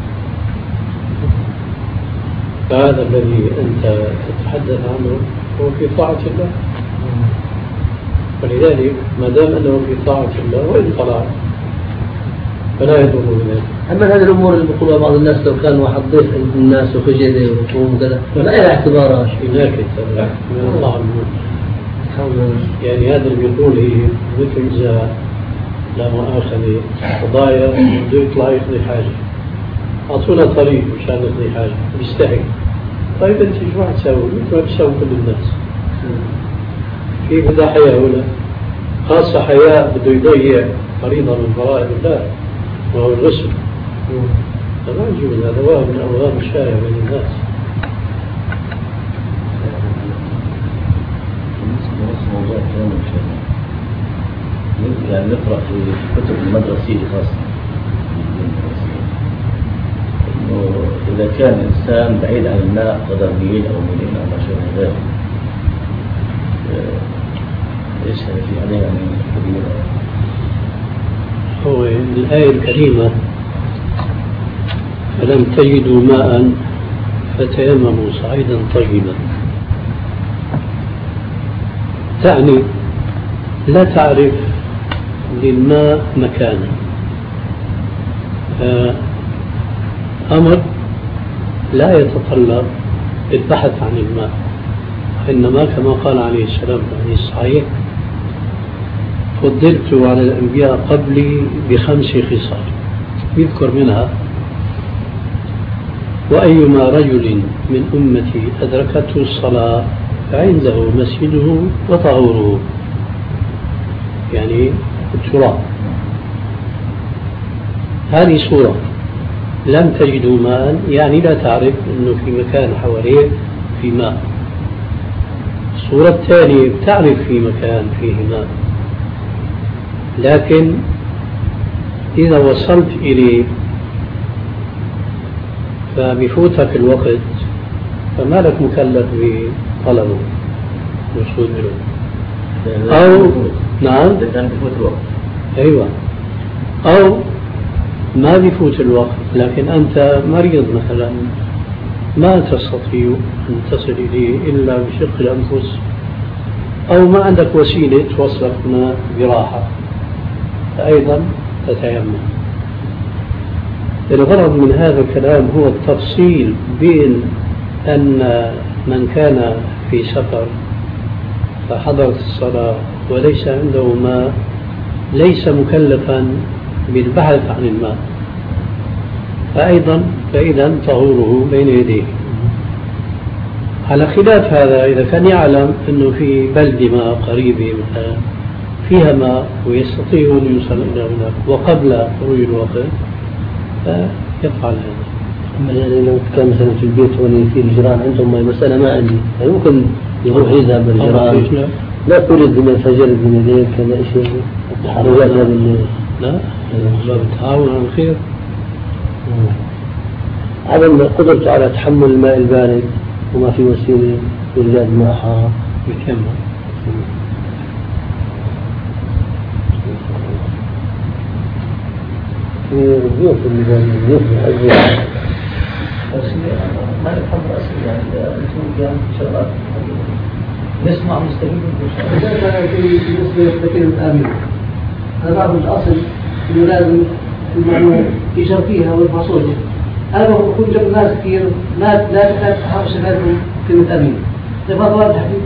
فهذا الذي أنت تتحدث عنه هو في طاعة الله، ولذلك ما دام أنه في طاعة الله وإن طلع فلا يضر بذلك. أما هذه الأمور اللي بيقولها بعض الناس لو كان واحد ضيف عند الناس وخجل وقوم كذا لا لها اعتبارات. هناك من الله الملك. يعني هذا اللي بيقول هي مثل إذا لا مؤاخذة قضايا بده يطلع يقضي حاجة، أعطونا طريق مشان نقضي حاجة بيستحي. طيب أنت شو حتسوي؟ مثل ما بيسوي كل الناس. في بدا حياة هنا خاصة حياة بده يضيع فريضة من فرائض الله وهو الغسل. فما يجوز، هذا واحد من أوهام الشارع بين الناس. موضوع كلام الشيخ يعني نقرأ في كتب المدرسية خاصة إنه إذا كان إنسان بعيد عن الماء قدر ميل أو ميلين أو ما شابه ذلك إيش في عليه يعني كبيرة؟ هو الآية الكريمة فلم تجدوا ماء فتيمموا صعيدا طيبا، تعني لا تعرف للماء مكانا، أمر لا يتطلب البحث عن الماء، إنما كما قال عليه السلام في الحديث الصحيح فضلت على الأنبياء قبلي بخمس خصال، يذكر منها وأيما رجل من أمتي أدركته الصلاة فعنده مسجده وطهوره، يعني التراب. هذه صورة. لم تجدوا ماء يعني لا تعرف أنه في مكان حواليك في ماء. الصورة الثانية بتعرف في مكان فيه ماء، لكن إذا وصلت إليه فبفوتك الوقت فما لك مكلف بطلبه الوصول إليه. أو نعم أيوة، أو ما بفوت الوقت لكن أنت مريض مثلا ما تستطيع أن تصل إليه إلا بشق الأنفس، أو ما عندك وسيلة توصلك هنا براحة، فأيضا تتيمم. الغرض من هذا الكلام هو التفصيل بين أن من كان في سفر فحضرت الصلاة وليس عنده ماء ليس مكلفا بالبحث عن الماء، فأيضا فإذا طهوره بين يديه. على خلاف هذا إذا كان يعلم أنه في بلدة ما قريبة مثلا فيها ماء ويستطيع أن يوصل إلى هناك وقبل خروج الوقت فيفعل هذا. أما يعني لو كان مثلا في البيت هون في الجيران عندهم ماء مسألة ما عندي، يعني ممكن يروح يذهب للجيران لا تريد من الفجر من الليل كذا شيء التحريات هذا الليل. لا باب التعاون على الخير. عدم قدرته على تحمل الماء البارد وما في وسيلة لإيجاد ماء حار يتيمم. في الضيوف اللي الضيوف الحجة بس ما نفهم رأسي يعني نشوف يعني شغلات نسمع مستفيد من هذا بالنسبة لكلمة آمين. هذا بعض الأصل إنه لازم إنه يشاركيها والمصوجة. أنا بقول جب ناس كثير لا لا تخاف تحرش لازم كلمة آمين. لماذا وارد تحديد؟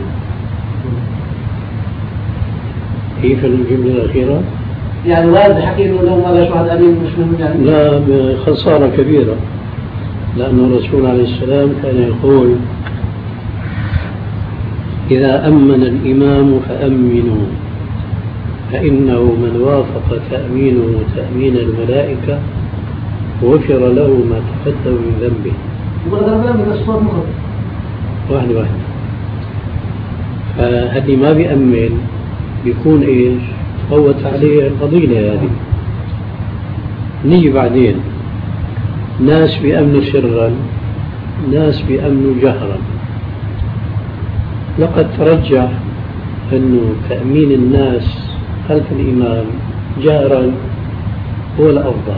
كيف الجملة الأخيرة؟ يعني وارد حكي إنه لو ما لاش واحد آمين مش مهم يعني. لا خسارة كبيرة، لأن الرسول عليه السلام كان يقول إذا أمن الإمام فأمنوا فإنه من وافق تأمينه تأمين الملائكة غفر له ما تقدم من ذنبه. واحد واحد. فهذه ما بيأمن بيكون إيش؟ فوت عليه الفضيلة هذه. نيجي بعدين ناس بيأمنوا سرا، ناس بيأمنوا جهرا. لقد ترجح أنه تأمين الناس خلف الإمام جهرا هو الأفضل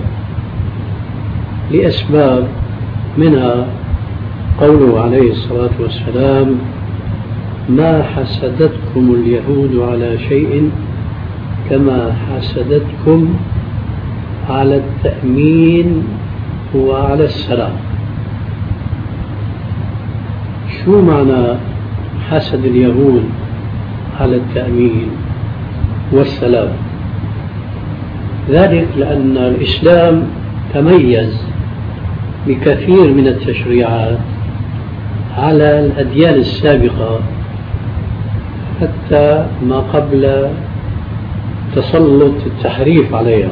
لأسباب، منها قوله عليه الصلاة والسلام ما حسدتكم اليهود على شيء كما حسدتكم على التأمين وعلى السلام. شو معنى حسد اليهود على التأمين والسلام؟ ذلك لأن الإسلام تميز بكثير من التشريعات على الأديان السابقة حتى ما قبل تسلط التحريف عليها.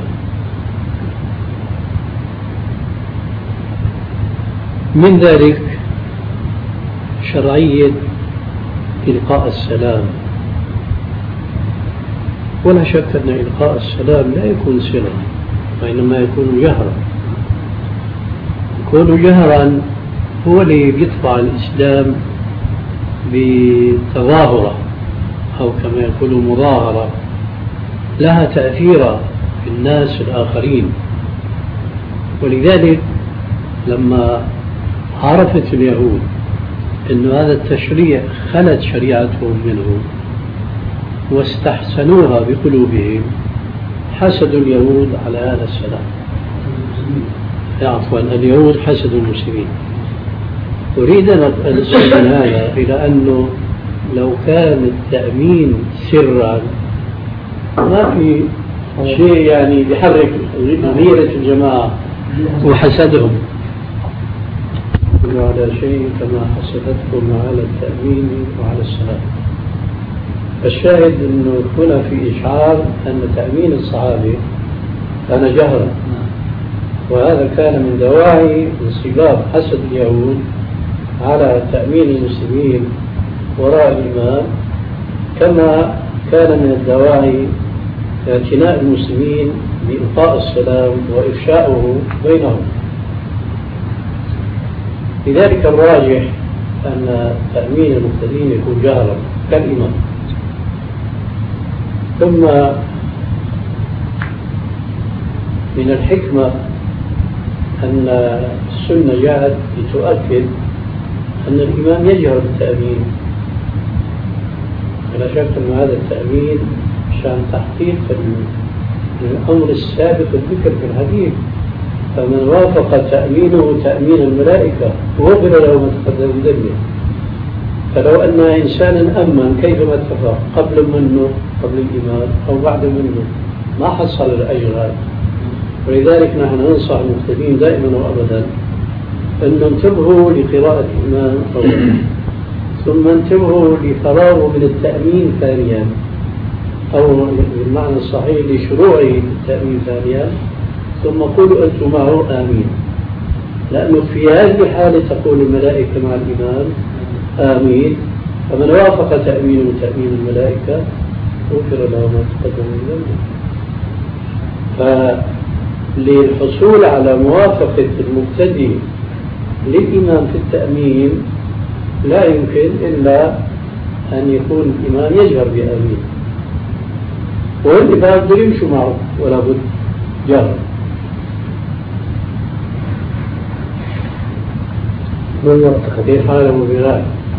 من ذلك شرعية إلقاء السلام، ولا شك أن إلقاء السلام لا يكون سرا وإنما يكون جهرا. يكون جهرا هو اللي بيطبع الإسلام بتظاهرة أو كما يقول مظاهرة لها تأثير في الناس الآخرين. ولذلك لما عرفت اليهود أن هذا التشريع خلت شريعتهم منه واستحسنوها بقلوبهم حسدوا اليهود على هذا السلام. عفوا اليهود حسدوا المسلمين. أريد أن أستخدم هذا إلى أنه لو كان التأمين سرا ما في شيء يعني بيحرك غيرة الجماعة وحسدهم. كل على شيء كما حسبتكم على التأمين وعلى السلام. فالشاهد أنه هنا في إشعار أن تأمين الصحابة كان جهرا، وهذا كان من دواعي انصباب حسد اليهود على تأمين المسلمين وراء الإمام، كما كان من الدواعي اعتناء المسلمين بإلقاء السلام وإفشاؤه بينهم. لذلك الراجح أن تأمين المقتدين يكون جهرا كالإمام. ثم من الحكمة أن السنة جاءت لتؤكد أن الإمام يجهر بالتأمين، ولا شك أن هذا التأمين عشان تحقيق الأمر السابق الذكر في الحديث، فمن وافق تأمينه تأمين الملائكة غفر له ما تقدم من ذنبه. فلو أن إنسانا أمن كيفما اتفق قبل منه قبل الإمام أو بعد منه ما حصل الأجر هذا. ولذلك نحن ننصح المقتدين دائما وأبدا أن انتبهوا لقراءة الإمام أولا، ثم انتبهوا لفراغه من التأمين ثانيا، أو بالمعنى الصحيح لشروعه بالتأمين ثانيا، ثم قولوا أنتم معه آمين، لأنه في هذه الحالة تقول الملائكة مع الإمام آمين، فمن وافق تأمينه تأمين الملائكة غفر له ما تقدم من ذنبه. فللحصول على موافقة المبتدئ للإمام في التأمين لا يمكن إلا أن يكون الإمام يجهر بآمين، واللي بقدر يمشوا معه ولا بد جهر. كيف حاله بذلك؟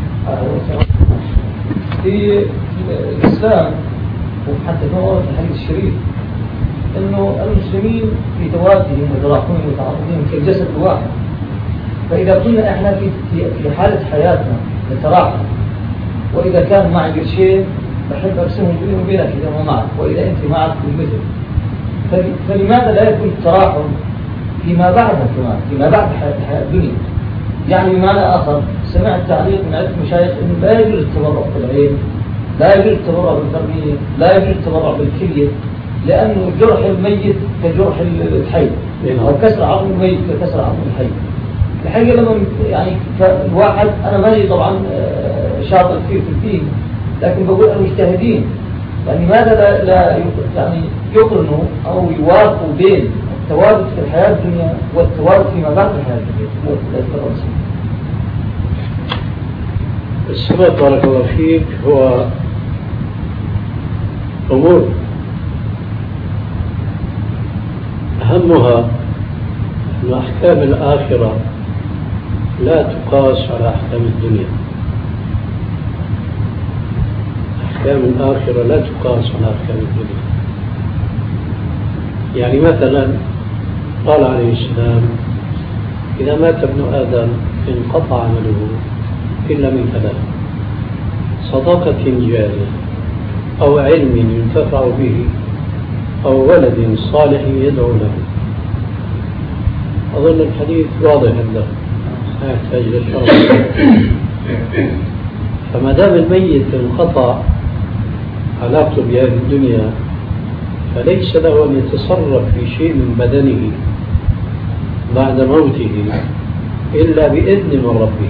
في الإسلام وحتى كما في الحديث الشريف أنه المسلمين في توادهم وتراحمهم وتعاطفهم كالجسد الواحد. فإذا كنا إحنا في في حالة حياتنا نتراحم، وإذا كان معي قرشين بحب أقسمهم بيني وبينك إذا ما معك، وإذا أنت معك بالمثل. فلماذا لا يكون التراحم فيما بعدها كمان، فيما بعد حياة الدنيا؟ يعني بمعنى آخر سمعت تعليق من عدة مشايخ إنه لا يجوز التبرع بالعين، لا يجوز التبرع بالقرنية، لا يجوز التبرع بالكلية، لأنه جرح الميت كجرح الحي، أو كسر عظم الميت ككسر عظم الحي. الحقيقة لما يعني الواحد أنا مالي طبعا شاطر كثير في الدين، لكن بقول المجتهدين يعني ماذا لا, لا يعني يقرنوا أو يوافقوا بين التوارث في الحياة الدنيا والتوارث فيما بعد الحياة الدنيا. السبب بارك الله فيك هو أمور أهمها أن أحكام الآخرة لا تقاس على أحكام الدنيا. أحكام الآخرة لا تقاس على أحكام الدنيا. يعني مثلا قال عليه السلام إذا مات ابن آدم انقطع عمله إلا من ثلاث: صدقة جارية، أو علم ينتفع به، أو ولد صالح يدعو له. أظن الحديث واضح هذا، لا يحتاج للشرح. فما دام الميت انقطع علاقته بهذه الدنيا فليس له أن يتصرف في شيء من بدنه بعد موته إلا بإذن من ربه.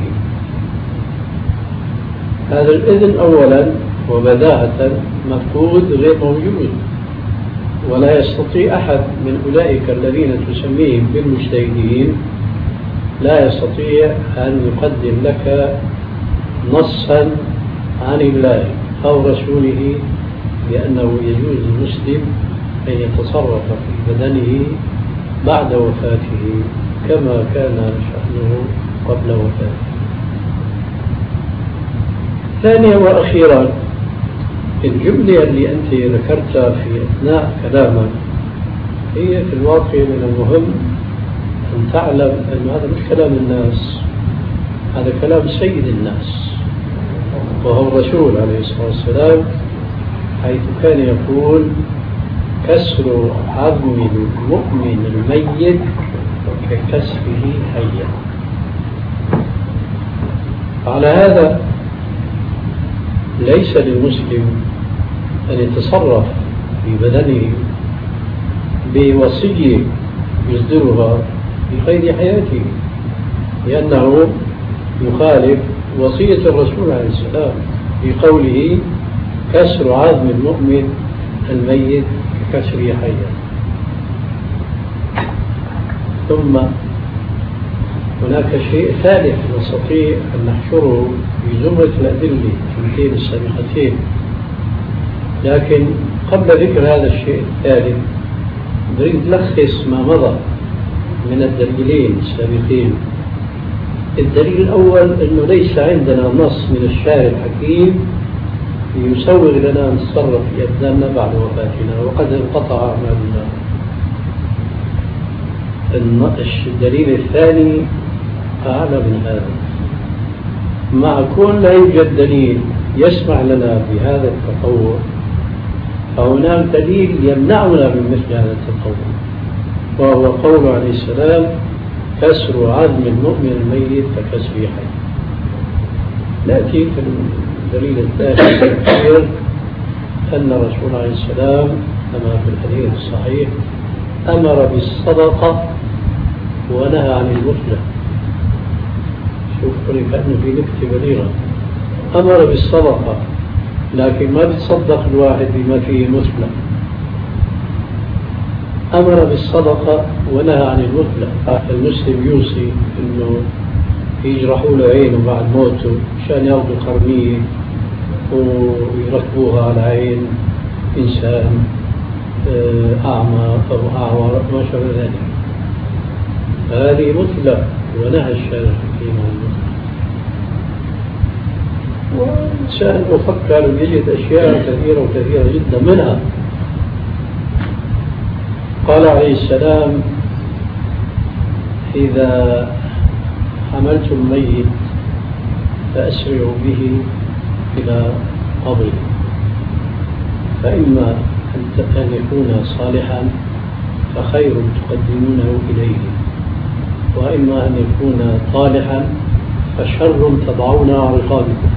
هذا الإذن أولا وبداهة مفقود غير موجود، ولا يستطيع أحد من أولئك الذين تسميهم بالمجتهدين لا يستطيع أن يقدم لك نصا عن الله أو رسوله بأنه يجوز للمسلم أن يتصرف في بدنه بعد وفاته كما كان شأنه قبل وفاته. ثانيا وأخيرا، الجملة اللي أنت ذكرتها في أثناء كلامك هي في الواقع من المهم أن تعلم أن هذا مش كلام الناس، هذا كلام سيد الناس وهو الرسول عليه الصلاة والسلام، حيث كان يقول: كسر عظم المؤمن الميت ككسره حيا. على هذا ليس للمسلم أن يتصرف في بدنه بوصية يصدرها في قيد حياته، لأنه يخالف وصية الرسول عليه السلام في قوله كسر عظم المؤمن الميت ككسر حيا. ثم هناك شيء ثالث نستطيع أن نحشره في زمرة الأدلة الثنتين السابقتين، لكن قبل ذكر هذا الشيء الثالث نريد نلخص ما مضى من الدليلين السابقين. الدليل الأول أنه ليس عندنا نص من الشارع الحكيم يسوغ لنا أن نتصرف في أبداننا بعد وفاتنا وقد انقطع أعمالنا. الدليل الثاني أعلى من هذا، مع كون لا يوجد دليل يسمح لنا بهذا التطور، فهناك دليل يمنعنا من مثل هذا التطور، وهو قول عليه السلام كسر عظم المؤمن الميت ككسر حي. نأتي في الدليل الثالث الأخير أن الرسول عليه السلام كما في الحديث الصحيح أمر بالصدقة ونهى عن المثلة. شوفوا كأنه في نكتة بليغة، أمر بالصدقة لكن ما بتصدق الواحد بما فيه مثلة، أمر بالصدقة ونهى عن المثلة. المسلم يوصي أنه يجرحوا له عينه بعد موته عشان ياخذوا قرنية ويركبوها على عين إنسان أعمى أو أعور ما شابه ذلك. هذه مثلة ونهى الشارع الحكيم عن المثلة. والإنسان يفكر ويجد أشياء كثيرة وكثيرة جدا، منها قال عليه السلام إذا حملتم ميت فأسرعوا به إلى قبره، فإما أن يكون صالحا فخير تقدمونه إليه، وإما أن يكون طالحا فشر تضعونه على رقابكم.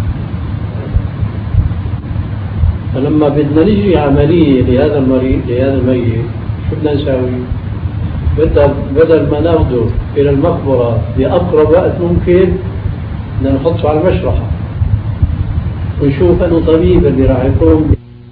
فلما بدنا نجري عملية لهذا المريض لهذا الميت شو بدنا نسوي؟ بدل ما ناخده إلى المقبرة بأقرب وقت ممكن بدنا نحطه على المشرحة ونشوف أنه طبيب اللي راح يقوم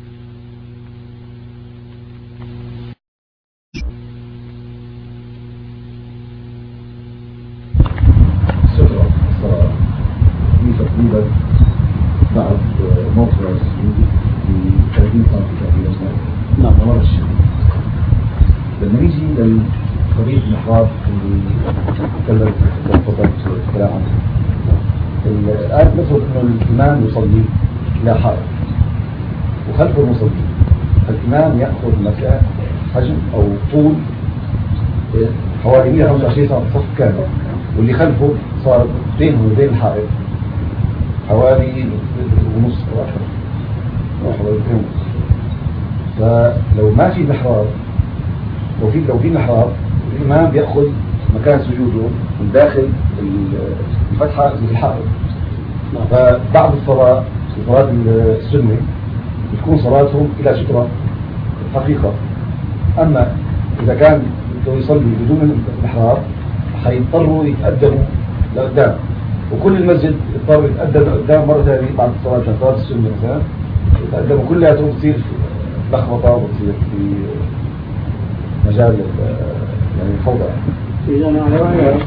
سترة الصلاة في تقريبا بعد موت الرسول ب ثلاثين سنة تقريبا. نعم. مرة الشيء لما نيجي للطريق المحراب اللي تكلمت تفضلت الكلام عنه، الآن نفرض إنه الإمام يصلي إلى حائط وخلفه المصلي، الإمام يأخذ مكان حجم أو طول حوالي مئة وخمسة وعشرين سم صف كامل، واللي خلفه صار بينه وبين الحائط حوالي ونص أو أكثر، حوالي اثنين ونص. فلو ما في محراب، لو في لو في محراب الإمام بيأخذ مكان سجوده من داخل الفتحة في الحائط. فبعد الصلاة صلاة السنة بتكون صلاتهم إلى سترة حقيقة. أما إذا كان لو يصلي بدون المحراب حيضطروا يتقدموا لقدام، وكل المسجد يضطر يتقدم لقدام مرة ثانية بعد الصلاة صلاة السنة مثلا، يتقدموا كلها تصير لخبطة وتصير في مجال يعني الفوضى. إذا على رأيك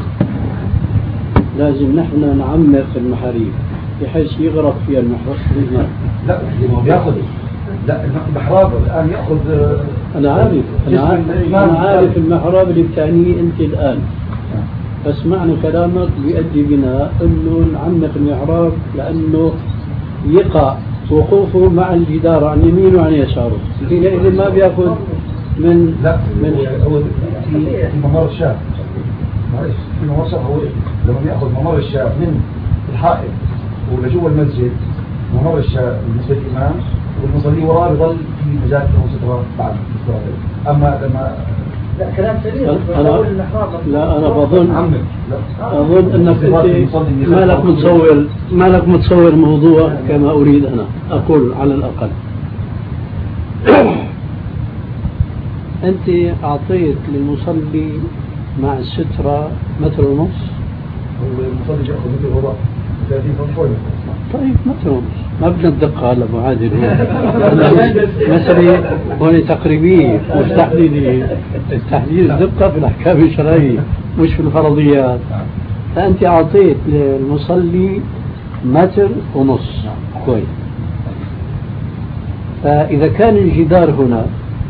لازم نحن نعمق المحاريب بحيث يغرق فيها المحراب. لا بياخذ لا المحراب الآن يأخذ. أنا عارف أنا عارف, أنا عارف المحراب اللي بتعنيه أنت الآن، بس معنى كلامك بيؤدي بنا أنه نعمق المحراب لأنه يقع وقوفه مع الجدار عن يمينه وعن يساره، حينئذ ما بياخذ من لا من هو في ممر الشاب. معلش في ممر الشاب، هو لما بياخذ ممر الشاب من الحائط ولجوا المسجد، ممر الشاب بالنسبة للإمام والمصلي وراه بظل في مجال له سترة بعد الصلاة. أما لما لا كلام سليم. أنا لا أنا بظن أظن أنك أنت ما لك متصور ما لك متصور موضوع كما أريد أنا أقول على الأقل. أنت أعطيت للمصلي مع السترة متر ونص. المصلي يأخذ مثل الوضع ثلاثين شوي. طيب متر ونص ما بدنا ندقق هلا أبو عادل. مثلا هون تقريبية مش تحديدية. التحديد الدقة في الأحكام الشرعية مش في الفرضيات. فأنت أعطيت للمصلي متر ونص كويس. فإذا كان الجدار هنا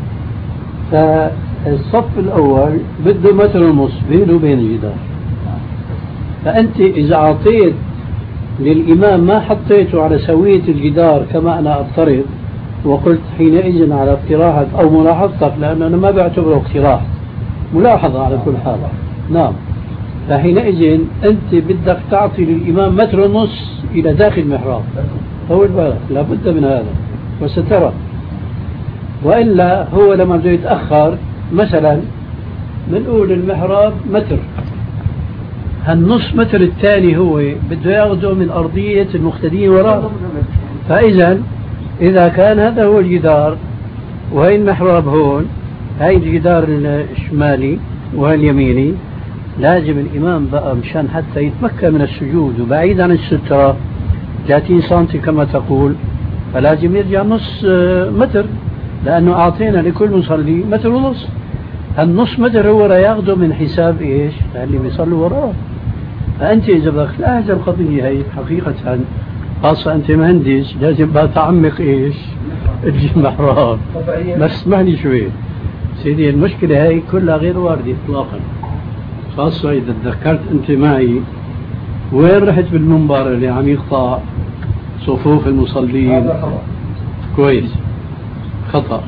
فالصف الأول بده متر ونص بينه وبين الجدار. فأنت إذا أعطيت للإمام ما حطيته على سوية الجدار كما أنا أفترض وقلت حينئذ على اقتراحك أو ملاحظتك لأن أنا ما بعتبره اقتراح ملاحظة على كل حال. نعم. فحينئذ أنت بدك تعطي للإمام متر ونص إلى داخل المحراب. طول بالك لابد من هذا وسترى. وإلا هو لما بده يتأخر مثلا بنقول المحراب متر، هالنص متر الثاني هو بده ياخذه من أرضية المقتدين وراه. فإذا إذا كان هذا هو الجدار وهي المحراب هون، هاي الجدار الشمالي وهي اليميني، لازم الإمام بقى مشان حتى يتمكن من السجود وبعيد عن السترة ثلاثين سنتي كما تقول، فلازم يرجع نص متر لأنه أعطينا لكل مصلي متر ونص. النص متر هو راح ياخذه من حساب إيش؟ اللي بيصلوا وراه. فأنت إذا بدك تلاحظ القضية هي حقيقة خاصة أنت مهندس لازم بقى تعمق إيش؟ المحراب. بس اسمعني شوي سيدي، المشكلة هي كلها غير واردة إطلاقا، خاصة إذا تذكرت أنت معي وين رحت بالمنبر اللي عم يقطع صفوف المصلين. كويس، خطأ.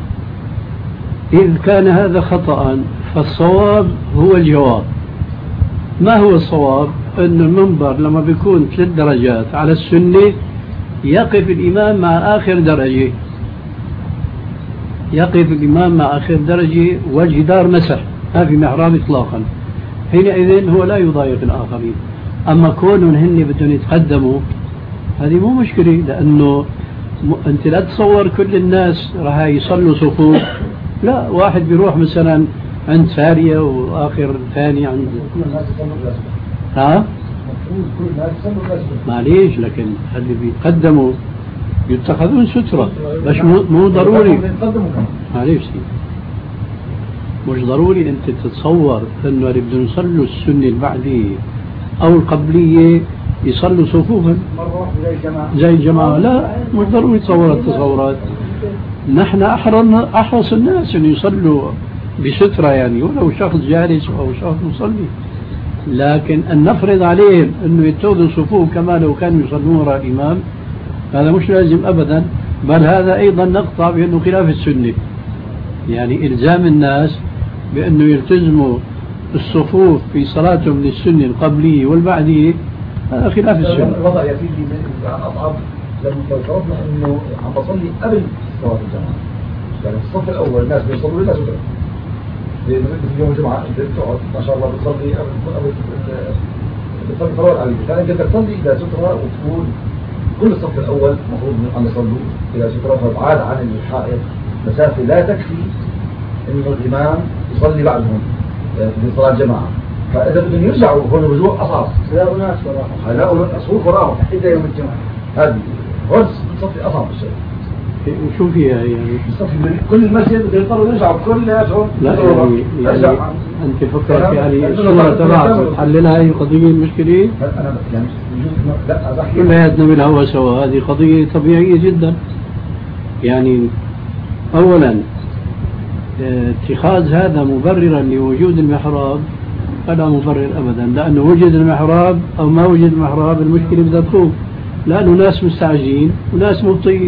إذ كان هذا خطأ فالصواب هو الجواب. ما هو الصواب؟ أن المنبر لما بيكون ثلاث درجات على السنة يقف الإمام مع آخر درجة، يقف الإمام مع آخر درجة والجدار مسح، ما في محراب إطلاقا. حينئذ هو لا يضايق الآخرين. أما كونهم هن بدهم يتقدموا هذه مو مشكلة، لأنه أنت لا تصور كل الناس راح يصلوا صفوف. لا، واحد بيروح مثلا عند ثانية وآخر ثاني عند ها معليش، لكن اللي بيقدموا يتخذون سترة بس مو ضروري. معليش مش ضروري أنت تتصور أنه اللي بدهم يصلوا السنة البعدية أو القبلية يصلوا صفوفا زي الجماعة. لا، مش ضروري تصور التصورات. نحن أحرص أحرص الناس أن يصلوا بسترة يعني ولو شخص جالس أو شخص مصلي، لكن أن نفرض عليهم أنه يتخذوا صفوف كما لو كانوا يصلون وراء الإمام هذا مش لازم أبدا، بل هذا أيضا نقطع بأنه خلاف السنة. يعني إلزام الناس بأنه يلتزموا الصفوف في صلاتهم للسنة القبلية والبعدية هذا خلاف السنة. الوضع يا سيدي أصعب لما فرضنا أنه عم بصلي قبل صلاة الجماعة، يعني الصف الأول الناس بيصلوا لله سنة، لأنه في يوم الجمعة أنت بتقعد ما شاء الله بتصلي قبل قبل بتصلي صلوات عليه، فأنت تصلي إلى سترة وتكون كل الصف الأول المفروض أن يصلوا إلى سترة فبعاد عن الحائط مسافة لا تكفي إنه الإمام يصلي بعدهم في صلاة الجماعة. فإذا بدهم يرجعوا هون الرجوع أصعب. هلاقوا ناس وراهم. هلاقوا صفوف وراهم. إذا يوم الجمعة. هذه هون الصف أصعب الشيء. وشو فيها يعني؟ كل المسجد يضطروا يرجعوا كلياتهم. لا يعني, يعني أنت فكرت يعني الصورة تبعك تحللها هي قضية المشكلة؟ أنا يعني لا أحكي. كلياتنا بالهوى سوا، هذه قضية طبيعية جدا. يعني أولا اتخاذ هذا مبررا لوجود المحراب فلا مبرر أبدا، لأنه وجد المحراب أو ما وجد المحراب المشكلة بدها تكون، لأنه ناس مستعجلين وناس مبطئين.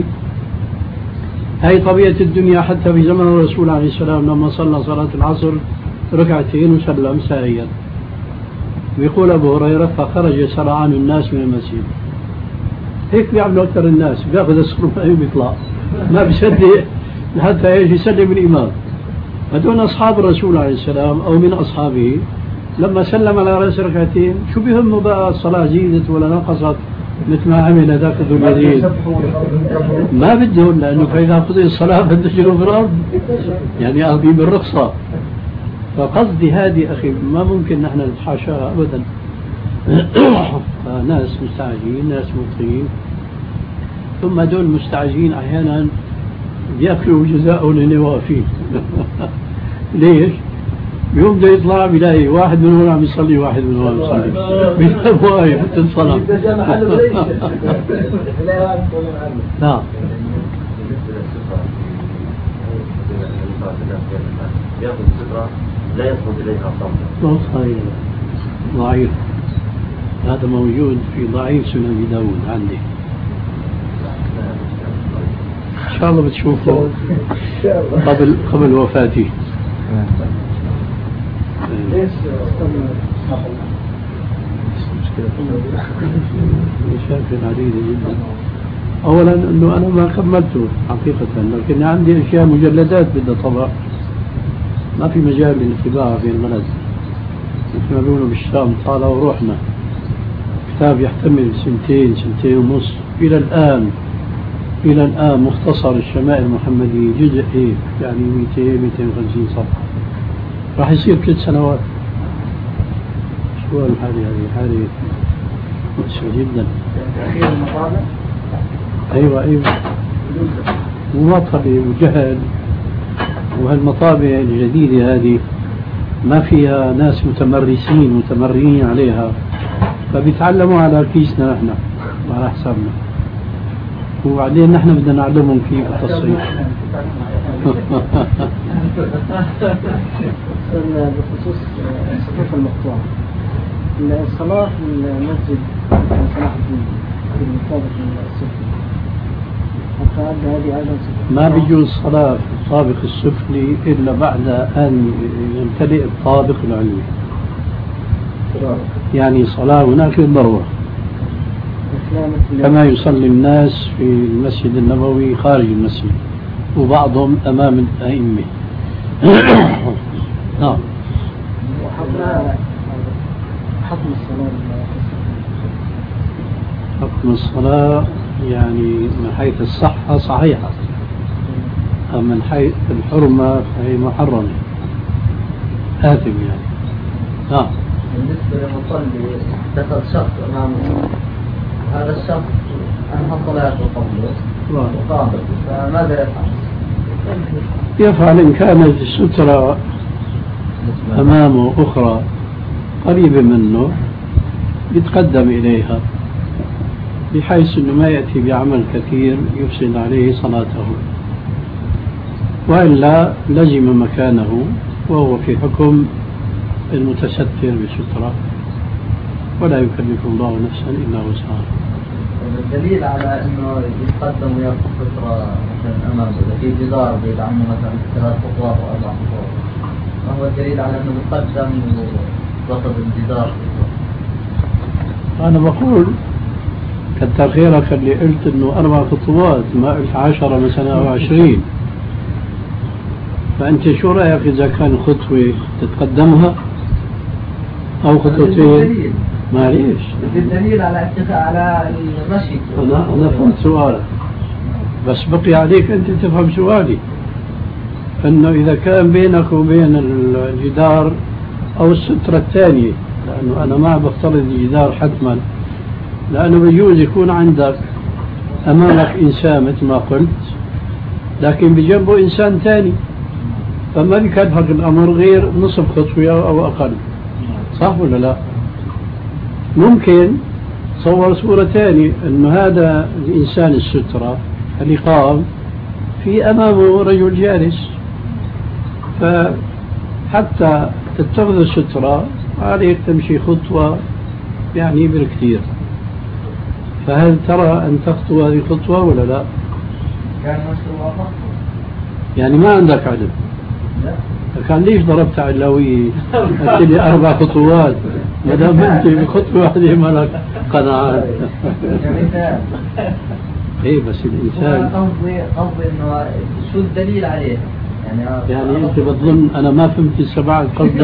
هاي طبيعة الدنيا. حتى في زمن الرسول عليه السلام لما صلى صلاة العصر ركعتين وسلم ساهيا، ويقول أبو هريرة فخرج سرعان الناس من المسجد. هيك بيعملوا أكثر الناس، بياخذ الصفوف وبيطلع ما بيصدق حتى ايش يسلم الإمام. هذول أصحاب الرسول عليه السلام أو من أصحابه لما سلم على رأس ركعتين شو بيهمه بقى الصلاة زيدت ولا نقصت مثل ما عمل ذاك ذو اليدين؟ ما بدهم، لأنه فإذا قضي الصلاة فانتشروا في الأرض، يعني أخذي بالرخصة. فقصدي هذه أخي ما ممكن نحن نتحاشاها أبدا. ناس مستعجلين، ناس مبطئين، ثم هدول المستعجلين أحيانا بيأكلوا جزاءهم اللي واقفين. ليش؟ يوم ده يطلع بيلاقي واحد من هون عم يصلي واحد من هون عم يصلي، بيلاقي واقف في الصلاة. نعم. يأخذ السترة لا يصمد إليها صمتا. صحيح. ضعيف. هذا موجود في ضعيف سنن أبي داود عندي. إن شاء الله بتشوفه قبل قبل وفاتي. ليش مشاكل عديدة جدا. أولا أنه أنا ما كملته حقيقة، لكن عندي أشياء مجلدات بدها طبع، ما في مجال للطباعة في البلد. مثل ما بيقولوا بالشام طالع وروحنا، كتاب يحتمل سنتين سنتين ونص إلى الآن إلى الآن مختصر الشمائل المحمدية جزء إيه يعني مئتين مئتين وخمسين صفحة، راح يصير ثلاث سنوات. شو هالحالة هذه؟ حالة مؤسفة جدا. أخير المطابع. أيوة أيوة، مواطنة وجهل، وهالمطابع الجديدة هذه ما فيها ناس متمرسين متمرين عليها، فبيتعلموا على كيسنا نحن وعلى حسابنا، وبعدين نحن بدنا نعلمهم كيف التصريف. بخصوص الصفوف المقطوعة، الصلاة في المسجد صلاح الدين في الطابق السفلي، هذه أيضا ما بيجوز الصلاة في الطابق السفلي إلا بعد أن يمتلئ الطابق العلوي، يعني صلاة هناك للضرورة، كما يصلي الناس في المسجد النبوي خارج المسجد وبعضهم أمام الأئمة. نعم. حكم الصلاة حكم الصلاة يعني من حيث الصحة صحيحة، أما من حيث الحرمة فهي محرمة، آثم يعني. نعم. بالنسبة للمصلي دخل شخص أمامه، هذا الشخص أنهى صلاته قبله وقام، فماذا يفعل؟ يفعل إن كانت السترة أمامه أخرى قريبة منه يتقدم إليها بحيث أنه ما يأتي بعمل كثير يفسد عليه صلاته، وإلا لزم مكانه وهو في حكم المتستر بسترة، ولا يكلف الله نفسا إلا وسعها. الدليل على أنه يتقدم ويرفع فترة مثلا أمامه، إذا في جدار بعيد عنه مثلا ثلاث خطوات أو أربع خطوات، ما هو الدليل على أنه يتقدم ورفض الجدار؟ أنا بقول كتر خيرك اللي قلت إنه أربع خطوات، ما قلت عشرة مثلا أو عشرين. فأنت شو رأيك إذا كان خطوة تتقدمها أو خطوتين؟ معليش. الدليل على على المشي. أنا أنا فهمت سؤالك، بس بقي عليك أنت تفهم سؤالي. أنه إذا كان بينك وبين الجدار أو السترة الثانية، لأنه أنا ما بفترض الجدار حتما، لأنه بيجوز يكون عندك أمامك إنسان مثل ما قلت، لكن بجنبه إنسان ثاني، فما بيكلفك الأمر غير نصف خطوة أو أقل، صح ولا لا؟ ممكن تصور صورة ثانية أنه هذا الإنسان السترة اللي قام في أمامه رجل جالس، فحتى تتخذ السترة عليك تمشي خطوة يعني بالكثير، فهل ترى أن تخطو هذه الخطوة ولا لا؟ كان مشروع خطوة يعني ما عندك علم؟ لا. كان ليش ضربت علوية قلت لي أربع خطوات ما دام أنت بخطوة واحدة ما لك قناعات؟ إيه بس الإنسان قصدي قصدي إنه شو الدليل عليه؟ يعني يعني أنت بتظن أنا ما فهمت السبع قصدك؟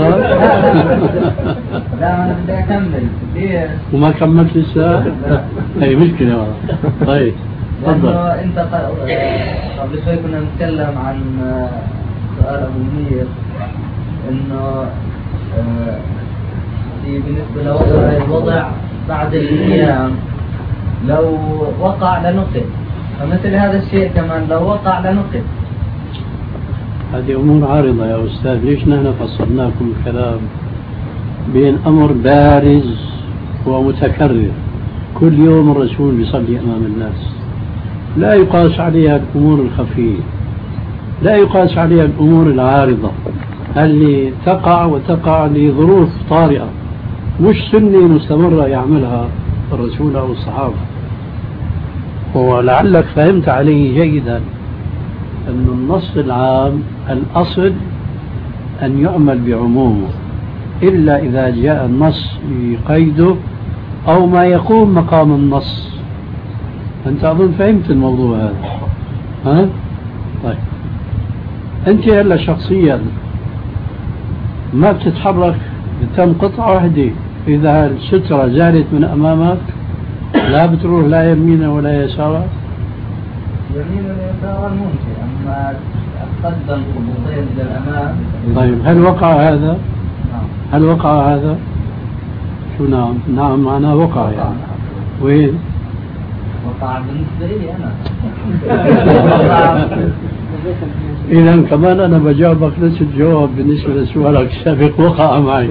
لا أنا بدي أكمل ليه؟ وما كملت لسه؟ هي مشكلة والله. طيب تفضل. لأنه أنت قبل شوي كنا نتكلم عن سؤال أبو منير إنه في بالنسبة لوضع الوضع بعد القيام لو وقع لنقل، فمثل هذا الشيء كمان لو وقع لنقل. هذه أمور عارضة يا أستاذ. ليش نحن فصلناكم الكلام بين أمر بارز ومتكرر كل يوم الرسول بيصلي أمام الناس، لا يقاس عليها الأمور الخفية، لا يقاس عليها الأمور العارضة اللي تقع وتقع لظروف طارئة مش سنة مستمرة يعملها الرسول أو الصحابة. ولعلك فهمت عليه جيدا أن النص العام الأصل أن يعمل بعمومه إلا إذا جاء النص يقيده أو ما يقوم مقام النص. أنت أظن فهمت الموضوع هذا، ها؟ طيب أنت هلا شخصيا ما بتتحرك، بتم قطعة واحدة إذا السترة زالت من أمامك لا بتروح لا يمين ولا يسار. يمين ويسار ممكن، أما أتقدم خطوتين إلى الأمام. طيب هل وقع هذا؟ نعم. هل وقع هذا؟ شو نعم؟ نعم معناه وقع يعني. وين؟ وقع بالنسبة لي أنا. إذا كمان أنا بجاوبك نفس الجواب بالنسبة لسؤالك السابق، وقع معي.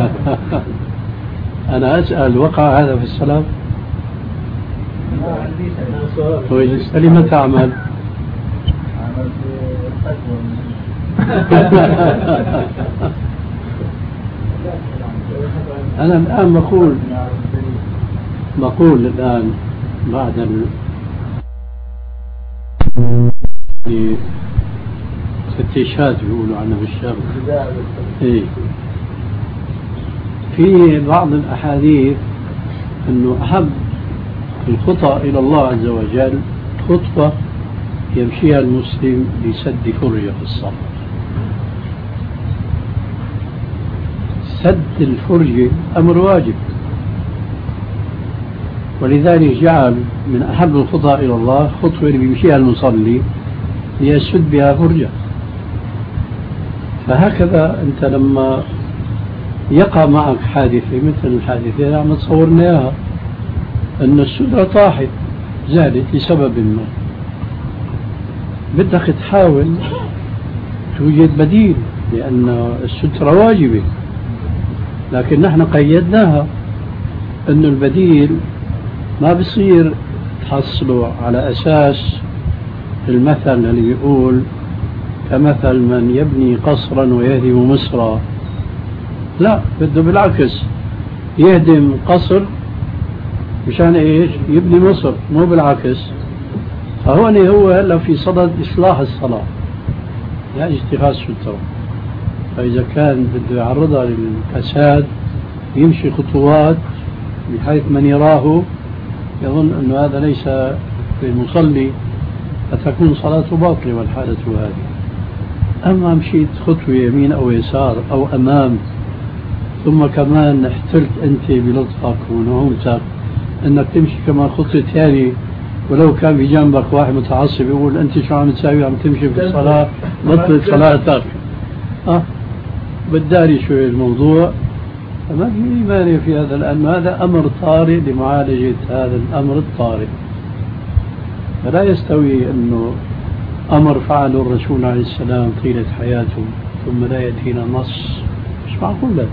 أنا أسأل وقع هذا في الصلاة؟ فلما تعمل؟ أنا الآن بقول بقول الآن بعد ال فتيشات بيقولوا عنها بالشام. إيه في بعض الأحاديث أنه أحب الخطى إلى الله عز وجل خطوة يمشيها المسلم لسد فرجة في الصلاة. سد الفرجة أمر واجب، ولذلك جعل من أحب الخطى إلى الله خطوة اللي بيمشيها المصلي ليسد بها فرجة. فهكذا أنت لما يقع معك حادثة مثل الحادثة اللي عم تصورنا إياها أن السدرة طاحت زالت لسبب ما، بدك تحاول توجد بديل لأن السترة واجبة، لكن نحن قيدناها أن البديل ما بصير تحصله على أساس المثل اللي بيقول كمثل من يبني قصرا ويهدم مصرا. لا، بده بالعكس يهدم قصر مشان ايش؟ يبني مصر، مو بالعكس. فهون هو هلا في صدد إصلاح الصلاة لا اتخاذ سترة. فإذا كان بده يعرضها للفساد يمشي خطوات بحيث من يراه يظن أن هذا ليس للمصلي فتكون صلاته باطلة والحالة هذه. أما مشيت خطوة يمين أو يسار أو أمام ثم كمان احتلت أنت بلطفك ونعومتك أنك تمشي كمان خطوة ثانية، ولو كان بجنبك واحد متعصب يقول أنت شو عم تساوي عم تمشي في الصلاة بطلت صلاتك. أه بداري شوي الموضوع، فما في مانع في هذا لأن هذا أمر طارئ لمعالجة هذا الأمر الطارئ. فلا يستوي أنه أمر فعله الرسول عليه السلام طيلة حياته ثم لا يأتينا نص، مش معقول هذا.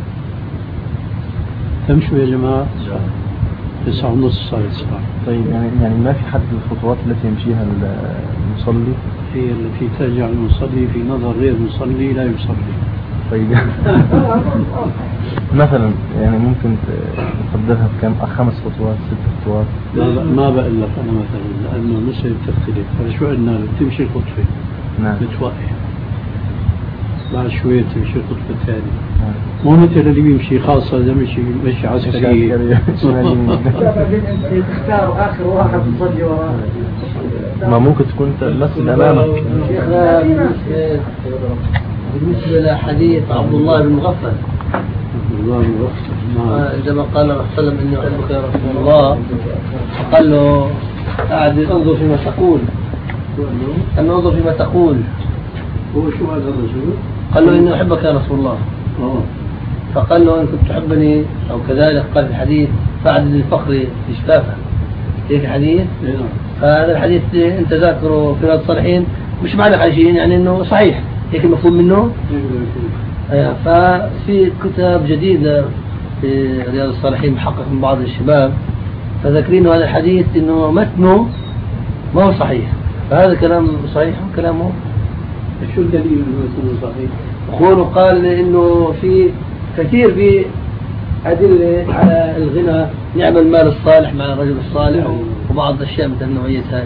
تمشوا يا جماعة تسعة ونص صار الساعة. طيب يعني يعني ما في حد الخطوات التي يمشيها المصلي هي التي ترجع المصلي في نظر غير المصلي لا يصلي. طيب مثلا يعني ممكن تقدرها بكم؟ خمس خطوات ست خطوات؟ ما بقول لك أنا مثلا لأنه المسألة بتختلف. هذا شو قلنا تمشي خطوة نعم بتوقف بعد شوية تمشي خطوة ثانية. مو مثل اللي بيمشي خاصة إذا مشي مشي عسكرية. تختار آخر واحد تصلي وراه. ما ممكن تكون المسجد أمامك. شيخنا بالنسبة بالنسبة لحديث عبد الله بن مغفل عندما قال الرسول صلى الله عليه وسلم إني أحبك يا رسول الله، قال له قاعد انظر فيما تقول، قال له انظر فيما تقول. هو شو هذا الرسول؟ قال له إني أحبك يا رسول الله. أوه. فقال له إن كنت تحبني أو كذلك قال في الحديث فأعدل الفقر إشفافا. هيك الحديث. فهذا الحديث أنت ذاكره في رياض الصالحين مش معنى على شيء، يعني إنه صحيح هيك المفهوم منه. آه ففي كتاب جديدة في رياض الصالحين محقق من بعض الشباب فذكرين هذا الحديث إنه متنه ما هو صحيح، فهذا كلام صحيح وكلامه. شو الدليل إنه صحيح؟ يقول قال إنه في كثير في أدلة على الغنى، نعم المال الصالح مع الرجل الصالح وبعض الأشياء مثل النوعية هذه.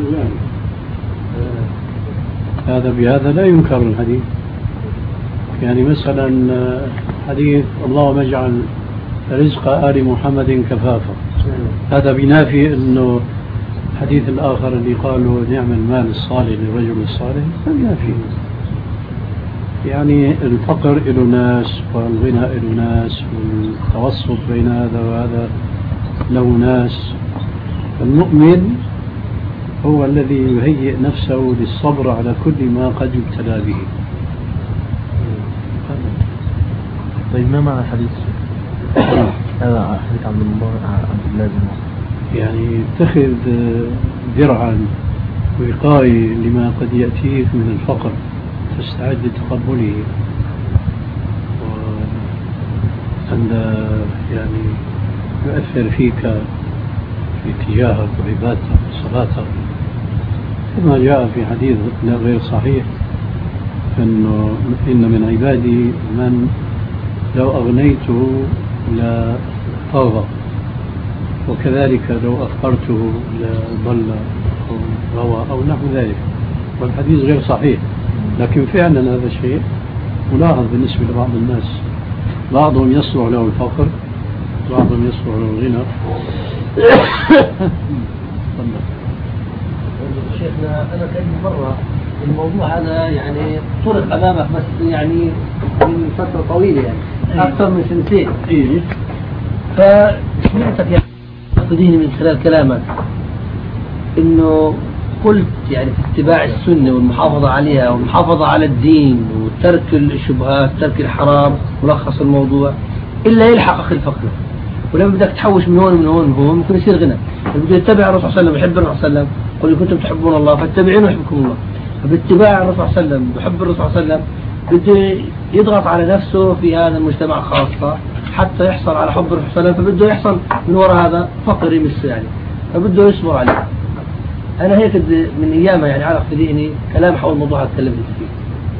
هذا بهذا لا ينكر الحديث. يعني مثلا حديث اللهم اجعل رزق آل محمد كفافا، هذا بينافي انه الحديث الآخر اللي قالوا نعم المال الصالح للرجل الصالح بينافي. يعني الفقر له ناس والغنى له ناس والتوسط بين هذا وهذا له ناس. المؤمن هو الذي يهيئ نفسه للصبر على كل ما قد يبتلى به. طيب ما معنى الحديث؟ هذا حديث عبد الله عبد الله بن يعني اتخذ درعا وقاية لما قد يأتيك من الفقر تستعد لتقبله، وأن يعني يؤثر فيك في اتجاهك وعبادتك وصلاتك، كما جاء في حديث غير صحيح أنه إن من عبادي من لو أغنيته لطغى، وكذلك لو أفقرته لضل أو غوى أو نحو ذلك. والحديث غير صحيح، لكن فعلا هذا الشيء ملاحظ بالنسبة لبعض الناس، بعضهم يصلح له الفقر، بعضهم يصلح له الغنى. شيخنا أنا كنت مرة الموضوع هذا يعني طرق أمامك بس يعني من فترة طويلة يعني أكثر من سنتين. إيه. فسمعتك يعني تقديني من خلال كلامك إنه قلت يعني في اتباع السنة والمحافظة عليها والمحافظة على الدين وترك الشبهات ترك الحرام ملخص الموضوع إلا يلحق أخي الفقر. ولما بدك تحوش من هون ومن هون وهون ممكن يصير غنى. بده يتبع الرسول صلى الله عليه وسلم يحب الرسول صلى الله عليه وسلم، قل إن كنتم تحبون الله فاتبعوني يحبكم الله. فباتباع الرسول صلى الله عليه وسلم بحب الرسول صلى الله عليه وسلم بده يضغط على نفسه في هذا المجتمع خاصة حتى يحصل على حب الرسول صلى الله عليه وسلم، فبده يحصل من وراء هذا فقر يمسه يعني، فبده يصبر عليه. أنا هيك من أيامها يعني علق في ذهني كلام حول الموضوع هذا تكلمت فيه.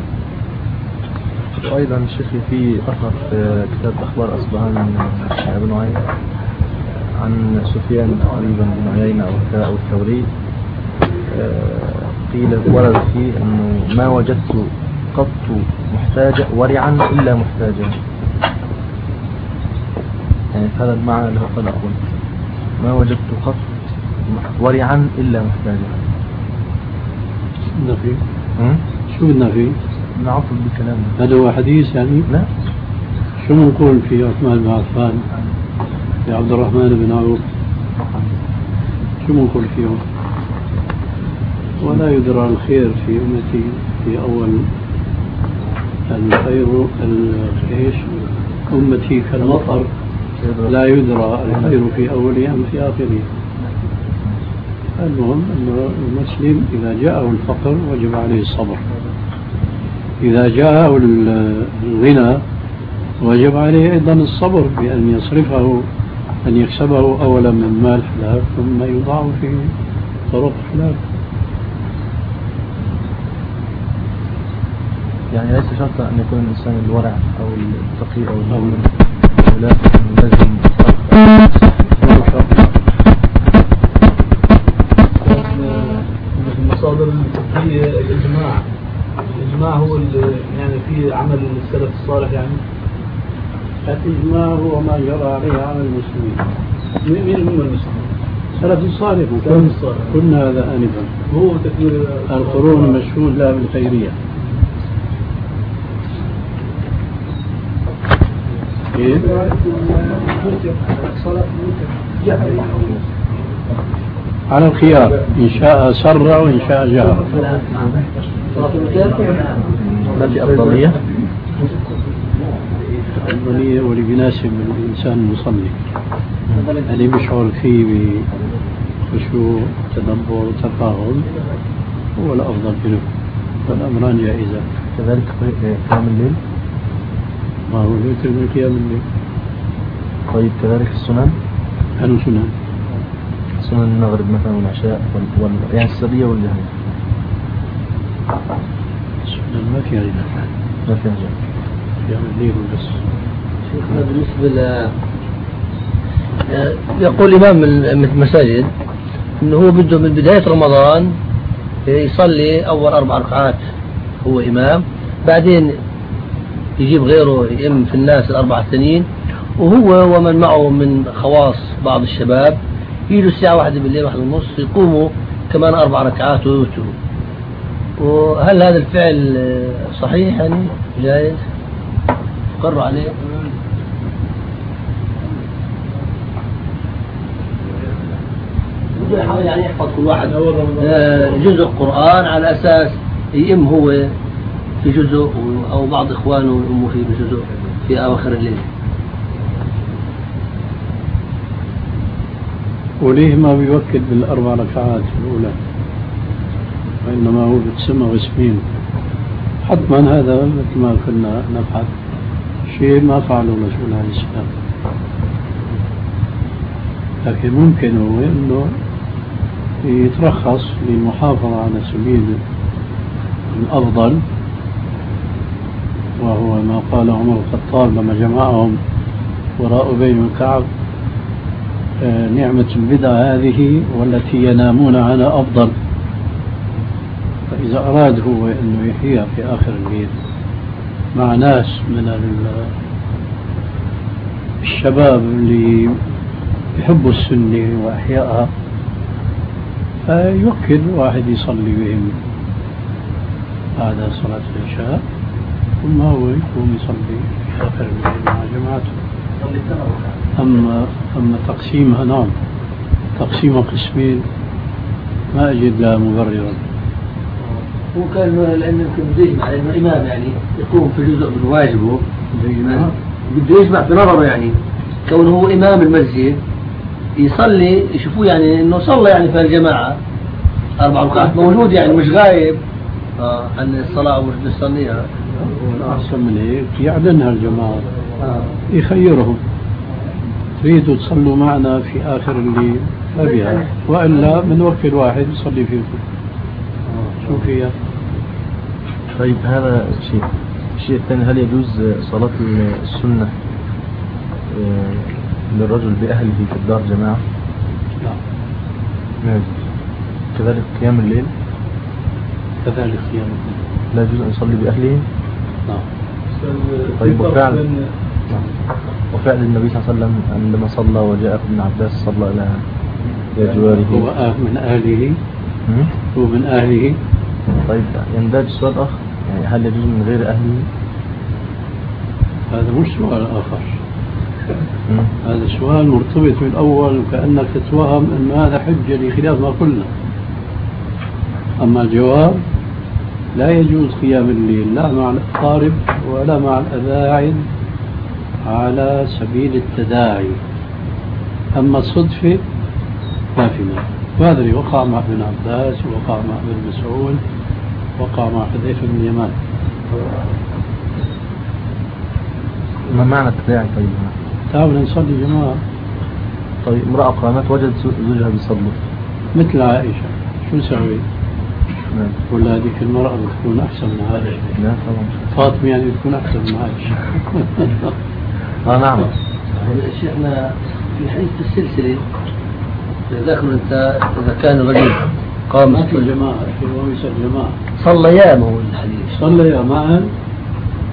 وأيضا شيخي في أثر في كتاب أخبار أصبهان من الشيخ بن عيينة عن سفيان تقريبا بن عيينة أو الثوري، قيل ورد فيه أنه ما وجدت قط محتاجا ورعا إلا محتاجا، يعني هذا المعنى اللي هو قد أقول ما وجدت قط ورعا إلا محتاجا. النفي شو النفي؟ نعطل بكلام هذا هو حديث يعني؟ لا. شو نقول في عثمان بن عفان في عبد الرحمن بن عوف؟ شو نقول فيهم؟ ولا يدرى الخير في أمتي في أول الخير ايش أمتي كالمطر لا يدرى الخير في أولها أم في آخرها. المهم أن المسلم إذا جاءه الفقر وجب عليه الصبر، إذا جاءه الغنى وجب عليه أيضا الصبر بأن يصرفه أن يكسبه أولا من مال حلال ثم يضاع في طرق حلال. يعني ليس شرطا أن يكون الإنسان الورع أو التقي أو المؤمن، لا لازم المصادر الفقهية الإجماع. الإجماع هو يعني في عمل السلف الصالح يعني. الإجماع هو ما جرى عليه عمل المسلمين. مين هم المسلمين؟ سلف الصالح سلف الصالح. قلنا هذا آنفا. هو تكبير القرون المشهود لها بالخيرية. إيه؟ على الخيار إن شاء سر وإن شاء جهر. ما في أفضلية؟ الأفضلية واللي بيناسب الإنسان المصلي اللي بيشعر فيه بخشوع تدبر وتفاعل هو الأفضل له، والأمران جائزة. كذلك قيام الليل؟ ما هو يوتر من قيام الليل. طيب كذلك السنن؟ أنا سنن سنن المغرب مثلا والعشاء وال... وال... يعني السرية والجهرية. السنن ما فيها رجال، ما فيها رجال، قيام الليل بس. شيخنا بالنسبة ل يقول إمام المساجد إنه هو بده من بداية رمضان يصلي أول أربع ركعات هو إمام، بعدين يجيب غيره يئم في الناس الأربع الثانيين، وهو ومن معه من خواص بعض الشباب يجوا الساعة واحدة بالليل واحدة ونص يقوموا كمان أربع ركعات ويوتروا. وهل هذا الفعل صحيح يعني جائز؟ قروا عليه؟ يحاول يعني يحفظ كل واحد جزء قرآن على أساس يئم هو في جزء أو بعض إخوانه يؤموا فيه بجزء في أواخر الليل. وليه ما بيوكل بالأربع ركعات الأولى وإنما هو بتسمى غسمين؟ حتما هذا مثل ما كنا نبحث شيء ما فعله رسول الله عليه السلام، لكن ممكن هو أنه يترخص للمحافظة على سبيل الأفضل، وهو ما قال عمر الخطاب لما جمعهم وراء أبي بن كعب: آه نعمة البدعة هذه والتي ينامون عنها أفضل. فإذا أراد هو أنه يحيى في آخر الليل مع ناس من الشباب اللي يحبوا السنة وأحيائها فيوكل واحد يصلي بهم بعد صلاة العشاء، ثم هو يقوم يصلي في آخر الليل مع جماعته. أما أما تقسيمها نعم تقسيمها قسمين ما أجد لها مبررا. هو كان لأنه يمكن بده يجمع، لأنه إمام يعني يقوم في جزء من واجبه بده يجمع في نظره، يعني كونه هو إمام المسجد يصلي يشوفوه يعني إنه صلى يعني في الجماعة أربع ركعات موجود يعني مش غايب آه عن الصلاة ومش بيصليها. أحسن من هيك يعلنها الجماعة آه. يخيرهم تريدوا تصلوا معنا في آخر الليل فبها، وإلا بنوكل واحد يصلي فيكم. آه. شو فيها؟ طيب هذا شيء. الشيء الثاني، هل يجوز صلاة السنة للرجل بأهله في الدار جماعة؟ لا ما يجوز. كذلك قيام الليل؟ كذلك قيام الليل لا يجوز أن يصلي بأهله؟ نعم. طيب وفعل نعم. وفعل النبي صلى الله عليه وسلم عندما صلى وجاء ابن عباس صلى إلى إلى جواره. هو من أهله؟ هو من أهله؟ طيب يندرج السؤال آخر، يعني هل يجوز من غير أهله؟ هذا مش سؤال آخر. هذا سؤال مرتبط بالأول، وكأنك تتوهم أن هذا حجة لخلاف ما قلنا. أما الجواب لا يجوز قيام الليل لا مع الأقارب ولا مع الأباعد على سبيل التداعي. أما الصدفة ما في مانع. وهذا اللي وقع مع ابن عباس ووقع مع ابن مسعود وقع مع حذيفة بن اليمان. ما معنى التداعي؟ طيب تعالوا نصلي جماعة. طيب امرأة قامت وجدت زوجها بيصلي مثل عائشة شو نسوي؟ نعم. ولا هذيك المرأة بتكون أحسن من عائشة؟ لا طبعا. فاطمة يعني بتكون أحسن من عائشة. آه نعم. شيخنا في حديث السلسلة ذكر أنت إذا كان الرجل قام في جماعة في ومسة جماعة صليا، ما هو الحديث صليا معا.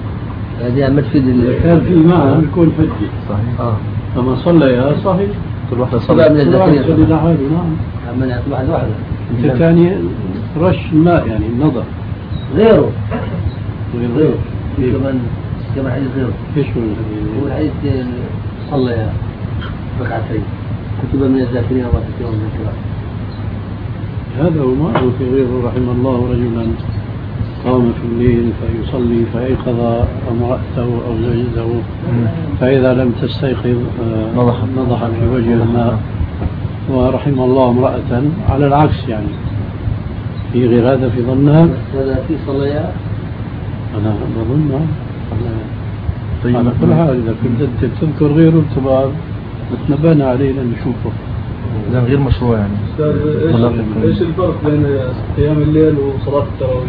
هذه عم تفيد إذا كان في معا يكون حجة صحيح. آه. أما صليا صحيح. كل واحدة كل واحد من صلت. كل واحد الذاكرين يصلي لحاله. نعم. من كل واحد واحدة انت الثاني رش الماء يعني النظر غيره غير غيره غير كمان كمان حديث غيره ايش هو هو الحديث؟ الحديث صلى ركعتين كتب من الذاكرين الله كثيرا من الذاكرات. هذا هو ما هو في غيره. رحم الله رجلا قام في الليل فيصلي فأيقظ امرأته أو زوجته فإذا لم تستيقظ آه، نضح. نضح في وجه الماء. ورحم الله امرأة على العكس يعني في غير هذا في ظنها. بس هذا في صلاة أنا بظن طيب على كل حال إذا كنت أنت تذكر غيره تبقى نتنبهنا عليه لنشوفه. ده غير مشروع يعني. أستاذ ولا ايش بكون- ايش الفرق بين قيام الليل وصلاة التراويح؟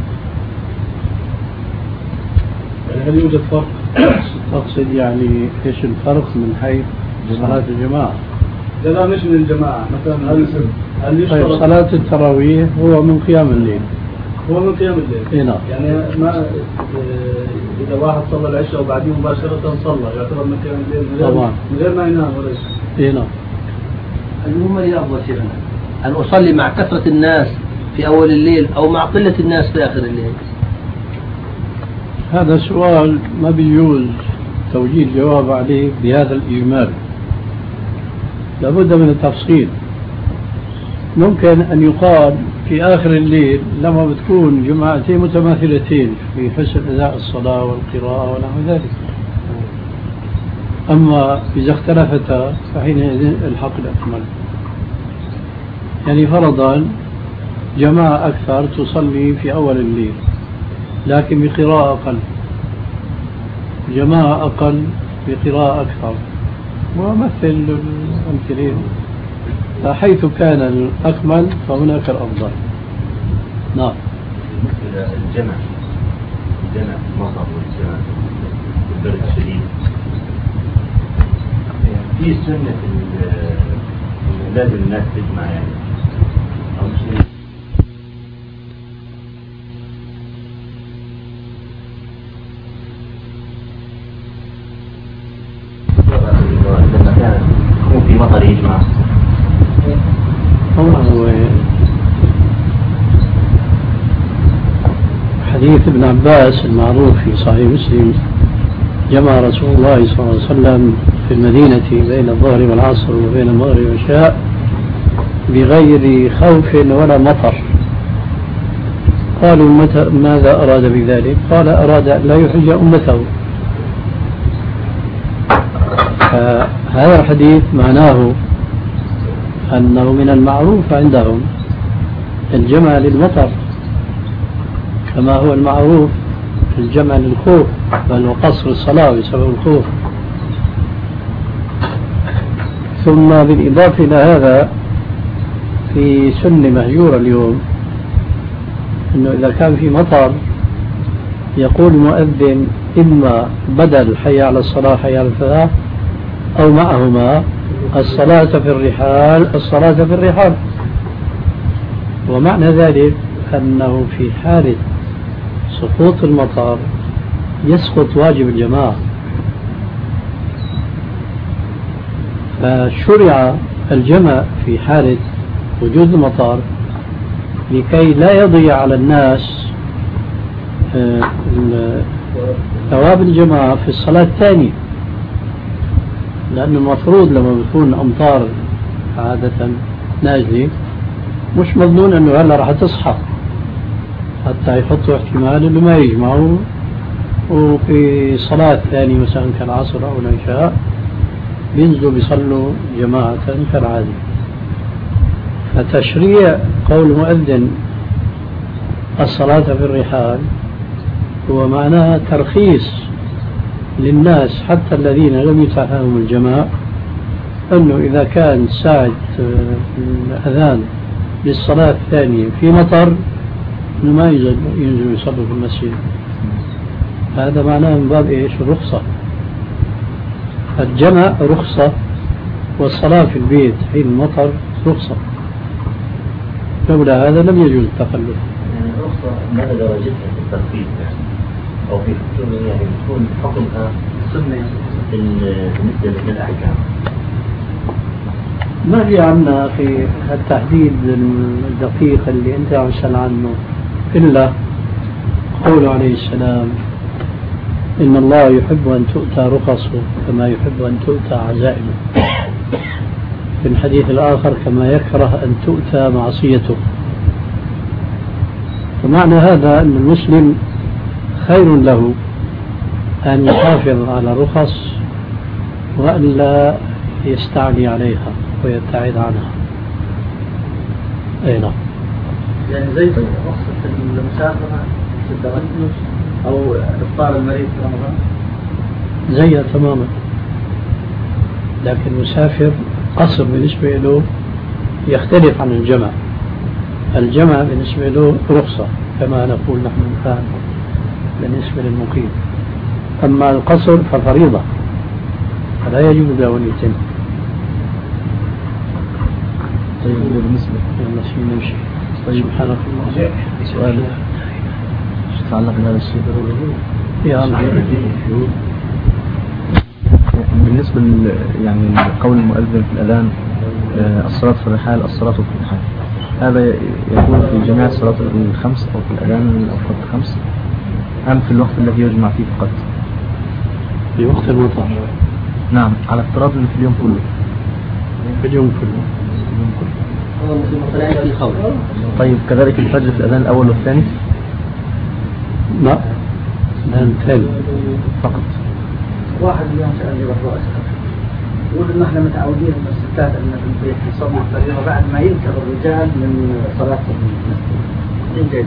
يعني هل يوجد فرق؟ أقصد يعني إيش الفرق من حيث صلاة الجماعة؟ لا لا مش من الجماعة مثلا هل هل طيب يشترط صلاة التراويح هو من قيام الليل. هو من قيام الليل؟ إيه نعم. يعني ما آه، إذا واحد صلى العشاء وبعدين مباشرة صلى يعتبر من قيام الليل من غير طبعا. من غير ما ينام ولا شيء. إيه نعم. المهم لي أفضل شيخنا أن أصلي مع كثرة الناس في أول الليل أو مع قلة الناس في آخر الليل. هذا سؤال ما بيجوز توجيه الجواب عليه بهذا الإجمال، لابد من التفصيل. ممكن أن يقال في آخر الليل لما بتكون جماعتين متماثلتين في حسن أداء الصلاة والقراءة ونحو ذلك. أما إذا اختلفتا فحينئذ الحق الأكمل. يعني فرضا جماعة أكثر تصلي في أول الليل لكن بقراءة أقل، جماعة أقل بقراءة أكثر، ومثل الأمثلين. فحيث كان الأكمل فهناك الأفضل. نعم. بالنسبة للجمع الجمع في المطر والجمع في البرد الشديد في سنة ال- إن لازم الناس تجمع يعني أو مش لما كان يكون في مطر يجمع هو حديث ابن عباس المعروف في صحيح مسلم: جمع رسول الله صلى الله عليه وسلم في المدينة بين الظهر والعصر وبين المغرب والعشاء بغير خوف ولا مطر. قالوا متى ماذا أراد بذلك؟ قال أراد أن لا يحج أمته. فهذا الحديث معناه أنه من المعروف عندهم الجمع للمطر كما هو المعروف الجمع للخوف، بل وقصر الصلاة بسبب الخوف. ثم بالإضافة إلى هذا في سنة مهجورة اليوم أنه إذا كان في مطر يقول المؤذن إما بدل حي على الصلاة حي على الفلاح أو معهما الصلاة في الرحال الصلاة في الرحال. ومعنى ذلك أنه في حالة سقوط المطر يسقط واجب الجماعة، فشرع الجمع في حالة وجود المطر لكي لا يضيع على الناس ثواب الجماعة في الصلاة الثانية، لأنه المفروض لما بتكون أمطار عادة نازلة مش مظنون أنه هلا راح تصحى حتى يحطوا احتمال أنه ما يجمعوا، وفي صلاة ثانية مثلا كالعصر أو العشاء بينزلوا بيصلوا جماعة كالعادة. فتشريع قول مؤذن الصلاة في الرحال هو معناها ترخيص للناس حتى الذين لم يتاح لهم الجماع أنه إذا كان ساعة الأذان للصلاة الثانية في مطر أنه ما ينزلوا يصلوا في المسجد. هذا معناه من باب إيش؟ الرخصة. الجمع رخصة والصلاة في البيت حين المطر رخصة، لولا هذا لم يجوز التخلف. يعني الرخصة ماذا درجتها في التنفيذ يعني أو في يعني بتكون حكمها سنة بالنسبة للأحكام؟ ما في عنا في التحديد الدقيق اللي أنت عم تسأل عنه إلا قوله عليه السلام إن الله يحب أن تؤتى رخصه كما يحب أن تؤتى عزائمه، في الحديث الآخر كما يكره أن تؤتى معصيته. فمعنى هذا أن المسلم خير له أن يحافظ على الرخص وأن لا يستعلي عليها ويبتعد عنها. أي نعم. يعني زي رخصة المسافرة في التغنس أو إفطار المريض في رمضان زيها تماما، لكن المسافر قصر بالنسبة له يختلف عن الجمع. الجمع بالنسبة له رخصة كما نقول نحن الآن بالنسبة للمقيم، أما القصر ففريضة فلا يجوز له أن يتم. طيب بالنسبة يلا سيدي نمشي. سبحانك الله. سؤال يتعلق بهذا الشيء يا الله. بالنسبة يعني قول المؤذن في الأذان الصلاة في الرحال الصلاة في الرحال، هذا يكون في جميع الصلاة الخمس أو في الأذان الأوقات الخمس أم في الوقت الذي يجمع فيه فقط؟ في وقت المطر. نعم، على افتراض أنه في اليوم كله. في اليوم كله. طيب كذلك الفجر في الأذان الأول والثاني؟ لا، الأذان الثاني فقط. واحد اليوم سألني برضو أسأل، يقول إن إحنا متعودين من الستات أن في البيت يصوموا الفريضة بعد ما ينكر الرجال من صلاة المسجد.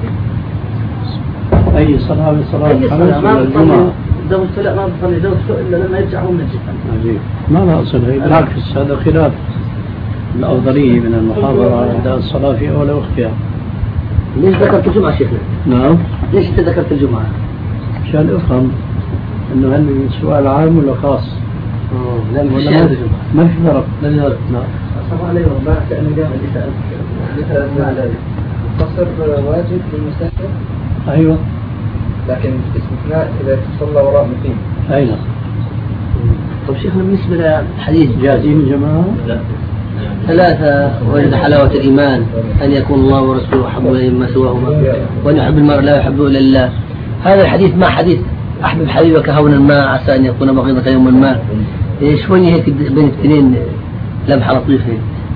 أي صلاة من صلاة الخمس ولا الجمعة؟ زوجته لا ما بتصلي زوجته إلا لما يرجعوا من الجبل. عجيب. ما لا أصل هي بالعكس، هذا خلاف الأفضلية من المحاضرة على أداء الصلاة في أول وقتها. ليش ذكرت الجمعة شيخنا؟ نعم. ليش أنت ذكرت الجمعة؟ عشان أفهم إنه هل سؤال عام ولا خاص؟ لا مش ما في فرق. لا لا لا. صباح عليه والله كأنه جاب اللي سألت اللي سألتنا على القصر واجب للمسافر. أيوة. لكن استثناء إذا تصلى وراء مقيم. أي نعم. طيب شيخنا بالنسبة للحديث جاهزين الجماعة؟ لا. ثلاثة وجد حلاوة الإيمان أن يكون الله ورسوله أحب إليه مما سواهما وأن يحب المرء لا يحبه إلا الله. هذا الحديث ما حديث أحبب حبيبك هونا ما عسى أن يكون بغيضك يوما ما. شوية هيك بين الاثنين لمحة لطيفة.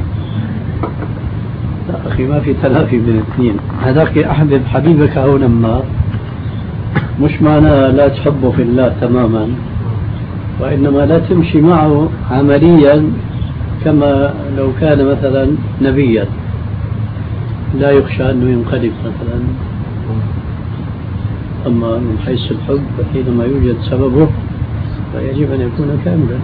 لا أخي ما في تلافي بين الاثنين. هذاك أحبب حبيبك هونا ما مش معناه لا تحبه في الله تماما، وإنما لا تمشي معه عمليا كما لو كان مثلا نبيا لا يخشى أنه ينقلب مثلا. أما من حيث الحب حينما يوجد سببه فيجب أن يكون كاملا،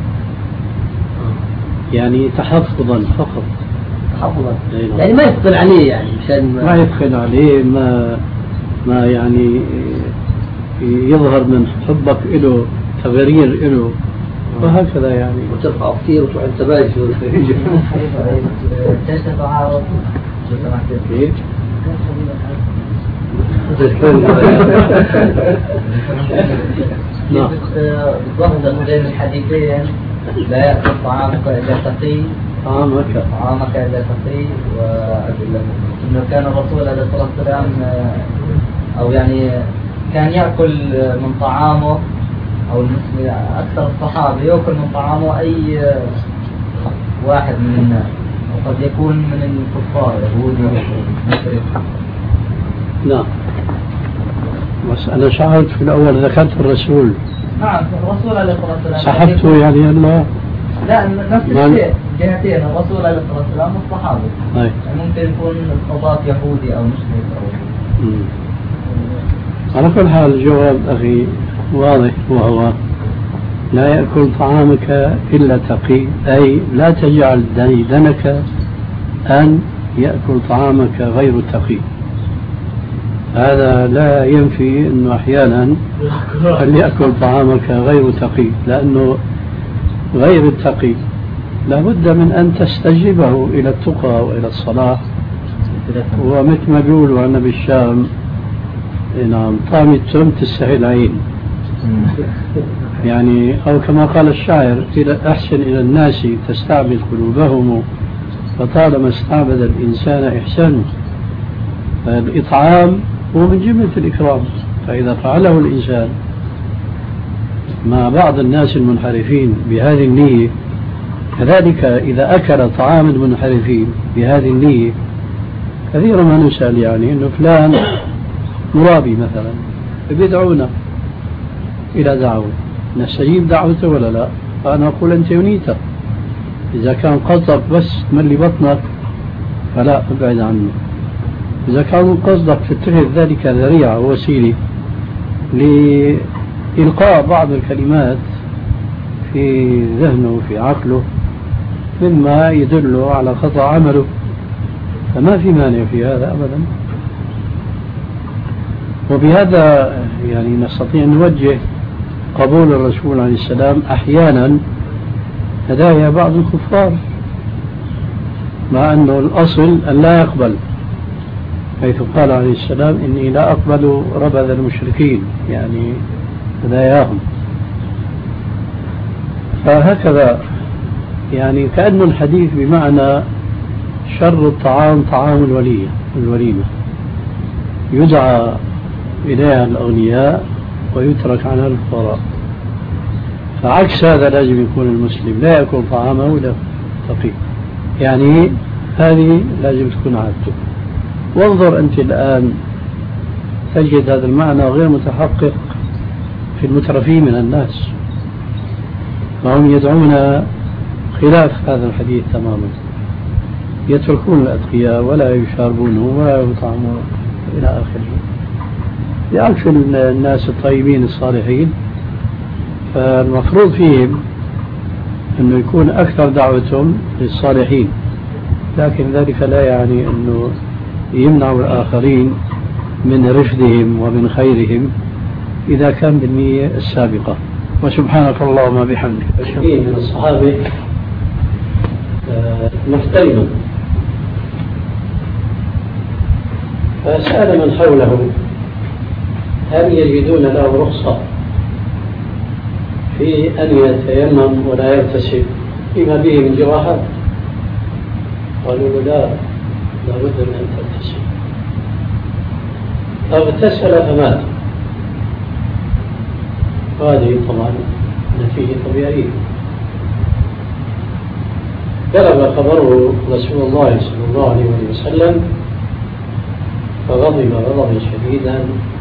يعني تحفظا فقط. تحفظا يعني ما يدخل عليه، يعني مشان ما, ما يدخل عليه، ما ما يعني يظهر من حبك له تغرير له وهكذا يعني. وترفع كثير وتروح التباجي ليش تتعارض؟ كيف؟ بالضبط بين الحديثين لا يأكل طعامك إلا تقي طعامك طعامك إلا تقي، وإنه كان الرسول عليه الصلاة والسلام أو يعني كان يأكل من طعامه أو المسلم أكثر الصحابة يأكل من طعامه أي واحد من الناس، وقد يكون من الكفار يهودي مشرك. نعم. بس أنا شعرت في الأول ذكرت الرسول. نعم الرسول عليه الصلاة والسلام سحبته يعني الله. لا نفس الشيء جهتين، الرسول عليه الصلاة والسلام والصحابة. يعني ممكن يكون مضاف يهودي أو مشرك أو مم. على كل حال الجواب أخي واضح، وهو لا يأكل طعامك إلا تقي، أي لا تجعل ديدنك أن يأكل طعامك غير تقي. هذا لا ينفي أنه أحيانا أن يأكل طعامك غير تقي، لأنه غير التقي لابد من أن تستجيبه إلى التقى وإلى الصلاح. ومثل ما بيقولوا عنا بالشام نعم طعم التم تستحي العين، يعني أو كما قال الشاعر إلى أحسن إلى الناس تستعبد قلوبهم فطالما استعبد الإنسان إحسانه، فالإطعام هو من جملة الإكرام. فإذا فعله الإنسان مع بعض الناس المنحرفين بهذه النية، كذلك إذا أكل طعام المنحرفين بهذه النية، كثيرا ما نسأل يعني إنه فلان مرابي مثلا بيدعونا إلى دعوة، نستجيب دعوته ولا لا؟ فأنا أقول أنت يونيته، إذا كان قصدك بس تملي بطنك فلا ابعد عنه. إذا كان قصدك تتخذ ذلك ذريعة ووسيلة لإلقاء بعض الكلمات في ذهنه وفي عقله مما يدل على خطأ عمله، فما في مانع في هذا أبدا. وبهذا يعني نستطيع أن نوجه قبول الرسول عليه السلام أحيانا هدايا بعض الكفار، مع أنه الأصل أن لا يقبل، حيث قال عليه السلام إني لا أقبل ربذ المشركين، يعني هداياهم. فهكذا يعني كأن الحديث بمعنى شر الطعام طعام الوليمة الوليمة يدعى إليها الأغنياء ويترك عنها الفقراء. فعكس هذا لازم يكون المسلم لا يأكل طعامه ولا فقير، يعني هذه لازم تكون عادته. وانظر أنت الآن تجد هذا المعنى غير متحقق في المترفين من الناس، فهم يدعون خلاف هذا الحديث تماما، يتركون الأتقياء ولا يشاربونه ولا يطعمون إلى آخره، بعكس الناس الطيبين الصالحين. فالمفروض فيهم أنه يكون أكثر دعوتهم للصالحين، لكن ذلك لا يعني أنه يمنع الآخرين من رشدهم ومن خيرهم إذا كان بالنية السابقة. وسبحانك اللهم بحمدك. أشهد من الصحابة محترما، فسأل من حوله هل يجدون له رخصة في أن يتيمم ولا يغتسل فيما به من جراحات؟ قالوا له لا، لابد من أن تغتسل. فاغتسل فمات، وهذه طبعا نتيجة طبيعية. بلغ خبره رسول الله صلى الله عليه وسلم فغضب غضبا شديدا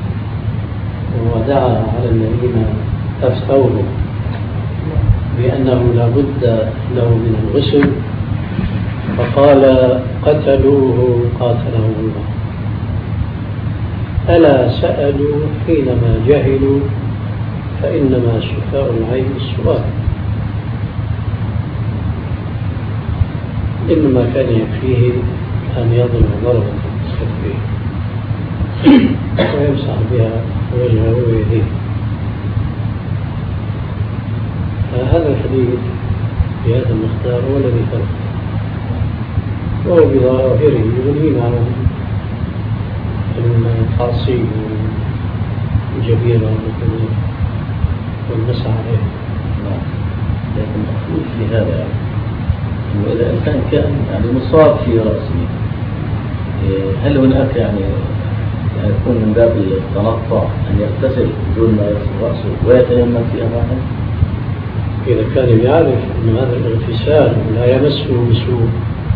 ودعا على الذين أفتوه بأنه لا بد له من الغسل، فقال قتلوه قاتلهم الله. ألا سألوا حينما جهلوا فإنما شفاء العين السؤال. إنما كان يكفيه أن يضرب ضربة بكفه ويمسح بها وجهه ويديه. فهذا الحديث بهذا المقدار هو الذي فرق، وهو بظاهره يغني عن التعصيب والجبيرة والمسح عليه. لكن مخصوص في هذا يعني إنه إذا الإنسان كان يعني مصاب في رأسه، هل هناك يعني يكون من باب التنطع أن يغتسل دون ما يغسل رأسه ويتيمم في أمامه؟ إذا كان يعرف أن هذا الاغتسال لا يمسه بسوء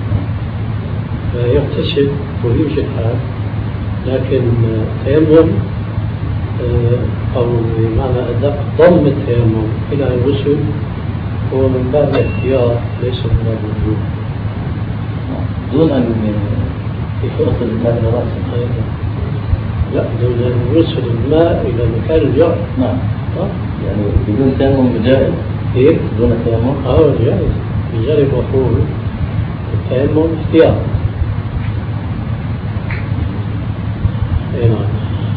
فيغتسل ويوجد حال، لكن التيمم أو بمعنى أدق ضم التيمم إلى الغسل هو من باب الاحتياط ليس من باب الوجوب، دون أن يحط الماء إلى رأسه. لا، دون أن يوصل الماء إلى مكان الجرح. نعم، يعني بدون تيمم جائز. إيه؟ دون تيمم؟ آه جائز، لذلك مفهوم التيمم احتياط. اي نعم.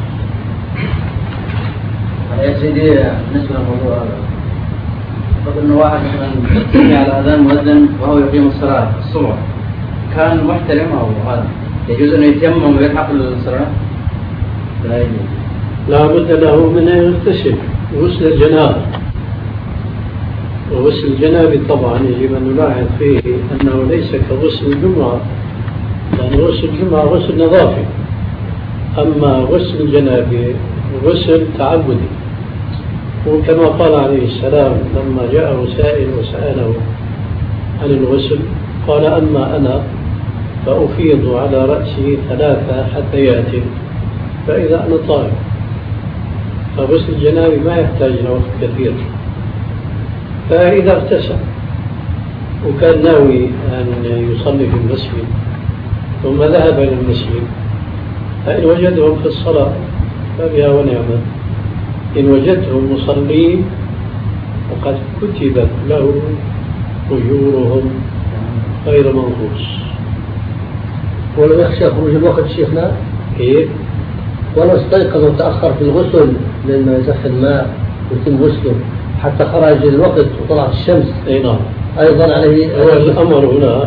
يا سيدي بالنسبة للموضوع هذا، قد انه واحد مثلا سمع الاذان مؤذن وهو يقيم الصلاة الصبح، كان محترم او هذا، يجوز انه يتيمم ويلحق الصلاة؟ لا يجوز. لا بد له من ان يغتسل غسل الجنابة، وغسل الجنابة طبعا يجب أن نلاحظ فيه أنه ليس كغسل الجمعة، لأن غسل الجمعة غسل نظافي، أما غسل الجنابة غسل تعبدي. وكما قال عليه السلام لما جاءه سائل وسأله عن الغسل قال أما أنا فأفيض على رأسي ثلاث حثيات فإذا أنا طاهر. فغسل الجنابة ما يحتاج إلى وقت كثير. فإذا اغتسل وكان ناوي أن يصلي في المسجد ثم ذهب إلى المسجد فإن وجدهم في الصلاة فبها ونعمة، إن وجدهم مصلين وقد كتبت له أجورهم غير منقوص. ولو يخشى خروج الوقت شيخنا كيف؟ ولو استيقظ وتأخر في الغسل لأنه يسخن ماء ويتم غسله حتى خرج الوقت وطلعت الشمس، أي نعم، أيضا عليه هو الأمر هنا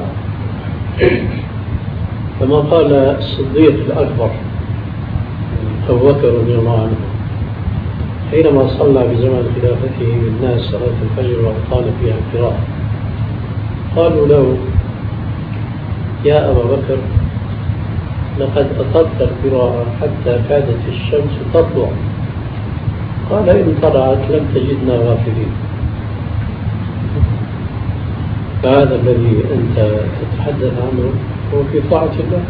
كما قال الصديق الأكبر أبو بكر رضي الله عنه حينما صلى في زمن خلافته بالناس صلاة الفجر وأطال فيها القراءة قالوا له يا أبا بكر لقد أطلت القراءة حتى كادت الشمس تطلع، قال إن طلعت لم تجدنا غافلين. فهذا الذي أنت تتحدث عنه هو في طاعة الله،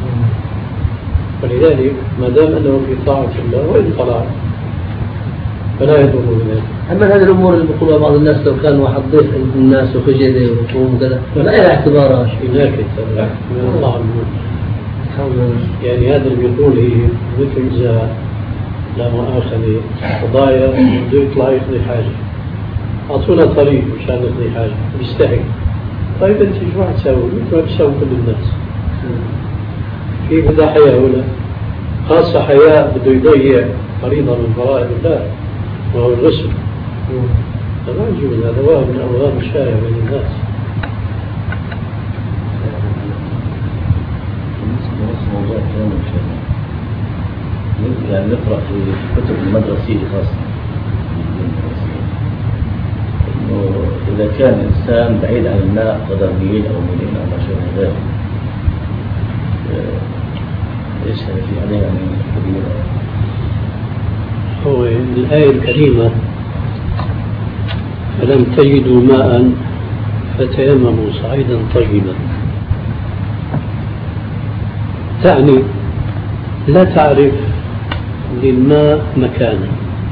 ولذلك ما دام أنه في طاعة الله وإن طلع فلا يضر بذلك. أما هذه الأمور اللي بيقولها بعض الناس لو كان واحد ضيف عند الناس وخجل وقوم كذا لا لها اعتبارات هناك من الله الموت. يعني هذا اللي بيقول هي مثل إذا لا مؤاخذة قضايا بده يطلع يقضي حاجة أعطونا طريق مشان نقضي حاجة بيستحي. طيب أنت شو حتسوي؟ مثل ما بيسوي كل الناس. في بدا حياة هنا خاصة حياة بده يضيع فريضة من فرائض الله وهو الغسل. فما يجوز هذا وهم من أوهام الشارع بين الناس. موضوع كلام الشيخ يعني نقرأ في كتب المدرسية خاصة إنه إذا كان إنسان بعيد عن الماء قدر ميل أو ميلين أو ما شابه ذلك إيش في عليه يعني كبيرة. هو الآية الكريمة فلم تجدوا ماء فتيمموا صعيدا طيبا تعني لا تعرف للماء مكانا.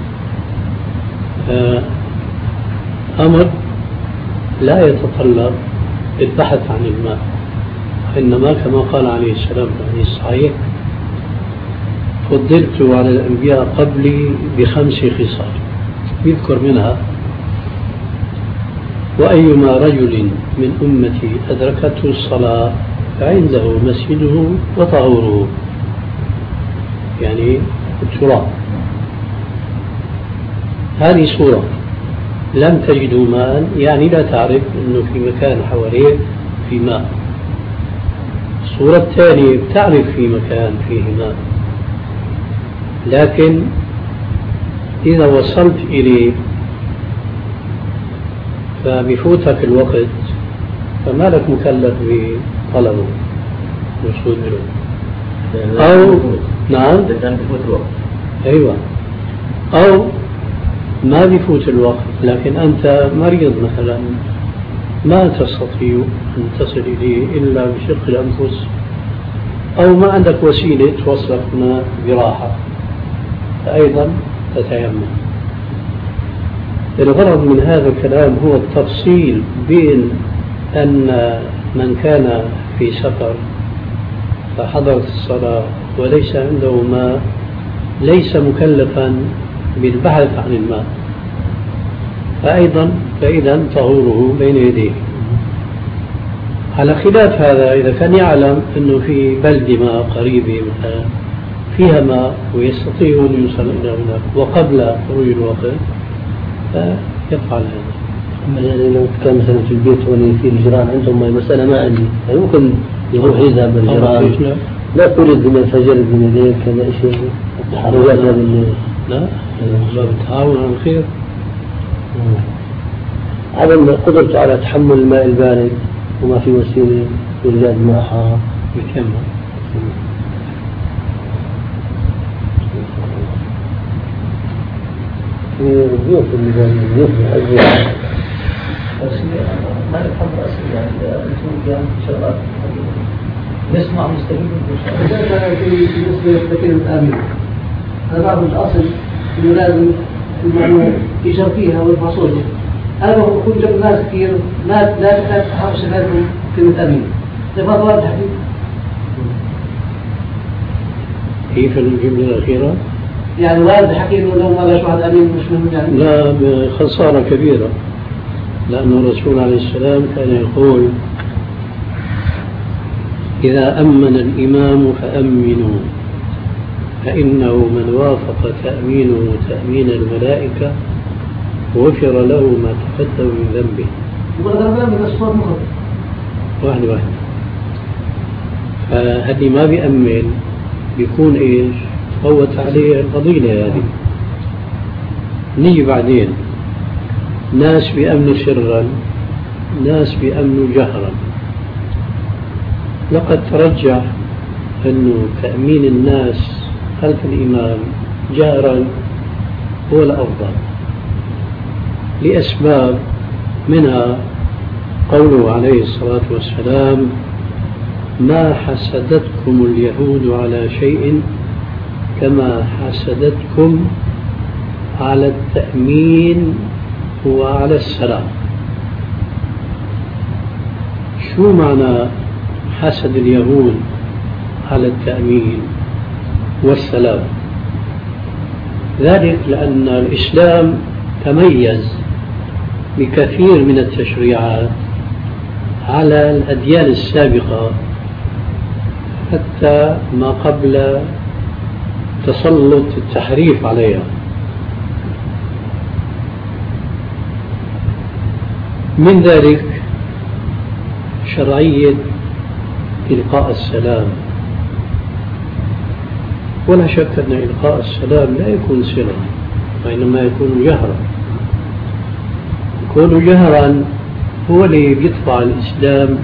أمر لا يتطلب البحث عن الماء، إنما كما قال عليه السلام في الحديث الصحيح فضلت على الأنبياء قبلي بخمس خصال يذكر منها وأيما رجل من أمتي أدركته الصلاة فعنده مسجده وطهوره، يعني التراب. هذه صورة لم تجدوا ماء يعني لا تعرف أنه في مكان حواليه في ماء. الصورة الثانية تعرف في مكان فيه ماء لكن إذا وصلت إليه فبفوتك الوقت فما لك مكلف بطلبه الوصول إليه أو نعم أيوة أو ما بفوت الوقت لكن أنت مريض مثلا ما تستطيع أن تصل إليه إلا بشق الأنفس أو ما عندك وسيلة توصلك هنا براحة فأيضا تتيمم. الغرض من هذا الكلام هو التفصيل بين أن من كان في سفر فحضرت الصلاة وليس عنده ماء ليس مكلفا بالبحث عن الماء فأيضا فإذا طهوره بين يديه. على خلاف هذا إذا كان يعلم أنه في بلد ماء قريبة مثلا فيها ماء ويستطيع أن يوصل إلى هناك وقبل خروج الوقت فيفعل هذا. أما يعني لو كان مثلا في البيت هون في الجيران عندهم ماء مسألة ما عندي يمكن يروح يذهب الجيران لا تريد من الفجر من الليل كذا شيء التحريات هذا الليل لا باب التعاون على الخير. عدم قدرته على تحمل الماء البارد وما في وسيلة لإيجاد ماء حار يكمل. في ضيوف اللي ضيوف الحج ما نفهم رأسي يعني أنتم يعني شغلات نسمع مستفيد بالنسبة لكلمة آمين، أنا بعرف الأصل إنه لازم إنه يشاركيها والمحصول. أنا بقول جنب ناس كثير ما لا تكاد تحرش شبابهم كلمة آمين. لماذا وارد تحديد؟ كيف الجملة الأخيرة؟ يعني وارد حكي إنه لو ما لاش واحد آمين مش مهم يعني. لا، خسارة كبيرة، لأن الرسول عليه السلام كان يقول: إذا أمن الإمام فأمنوا، فإنه من وافق تأمينه تأمين الملائكة غفر له ما تقدم من ذنبه. واحد واحد. فهذه ما بيأمن بيكون إيش؟ فوت عليه الفضيلة هذه. نيجي بعدين ناس بيأمنوا سرا، ناس بيأمنوا جهرا. لقد ترجح أنه تأمين الناس خلف الإمام جهرا هو الأفضل لأسباب، منها قوله عليه الصلاة والسلام: ما حسدتكم اليهود على شيء كما حسدتكم على التأمين وعلى السلام. شو معنى حسد اليهود على التأمين والسلام؟ ذلك لأن الإسلام تميز بكثير من التشريعات على الأديان السابقة حتى ما قبل تسلط التحريف عليها. من ذلك شرعية إلقاء السلام، ولا شك أن إلقاء السلام لا يكون سرا وإنما يكون جهرا. يكون جهرا هو اللي بيطبع الإسلام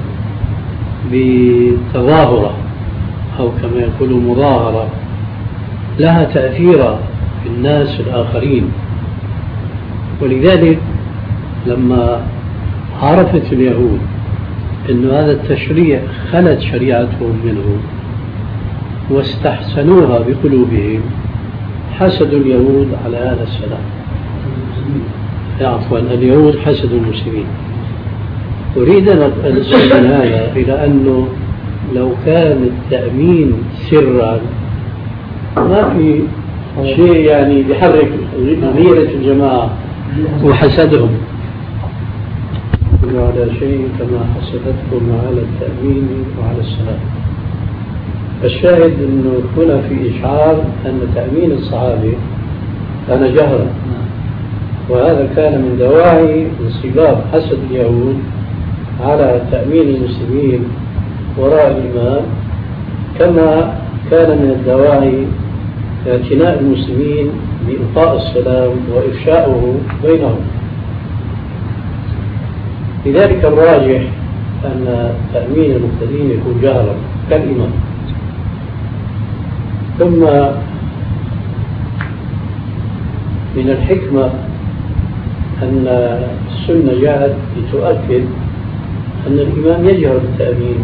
بتظاهرة أو كما يقول مظاهرة لها تأثير في الناس الآخرين. ولذلك لما عرفت اليهود أن هذا التشريع خلت شريعتهم منه واستحسنوها بقلوبهم، حسدوا اليهود على هذا السلام. عفوا، اليهود حسدوا المسلمين. أريد أن ألصق من هذا إلى أنه لو كان التأمين سرا ما في شيء يعني بيحرك غيرة الجماعة وحسدهم على شيء كما حسدتكم على التأمين وعلى السلام. فالشاهد أنه هنا في إشعار أن تأمين الصحابة كان جهرا، وهذا كان من دواعي انصباب حسد اليهود على تأمين المسلمين وراء الإمام، كما كان من الدواعي اعتناء المسلمين بإلقاء السلام وإفشاؤه بينهم. لذلك الراجح أن تأمين المقتدين يكون جهرا كالإمام. ثم من الحكمة أن السنة جاءت لتؤكد أن الإمام يجهر بالتأمين،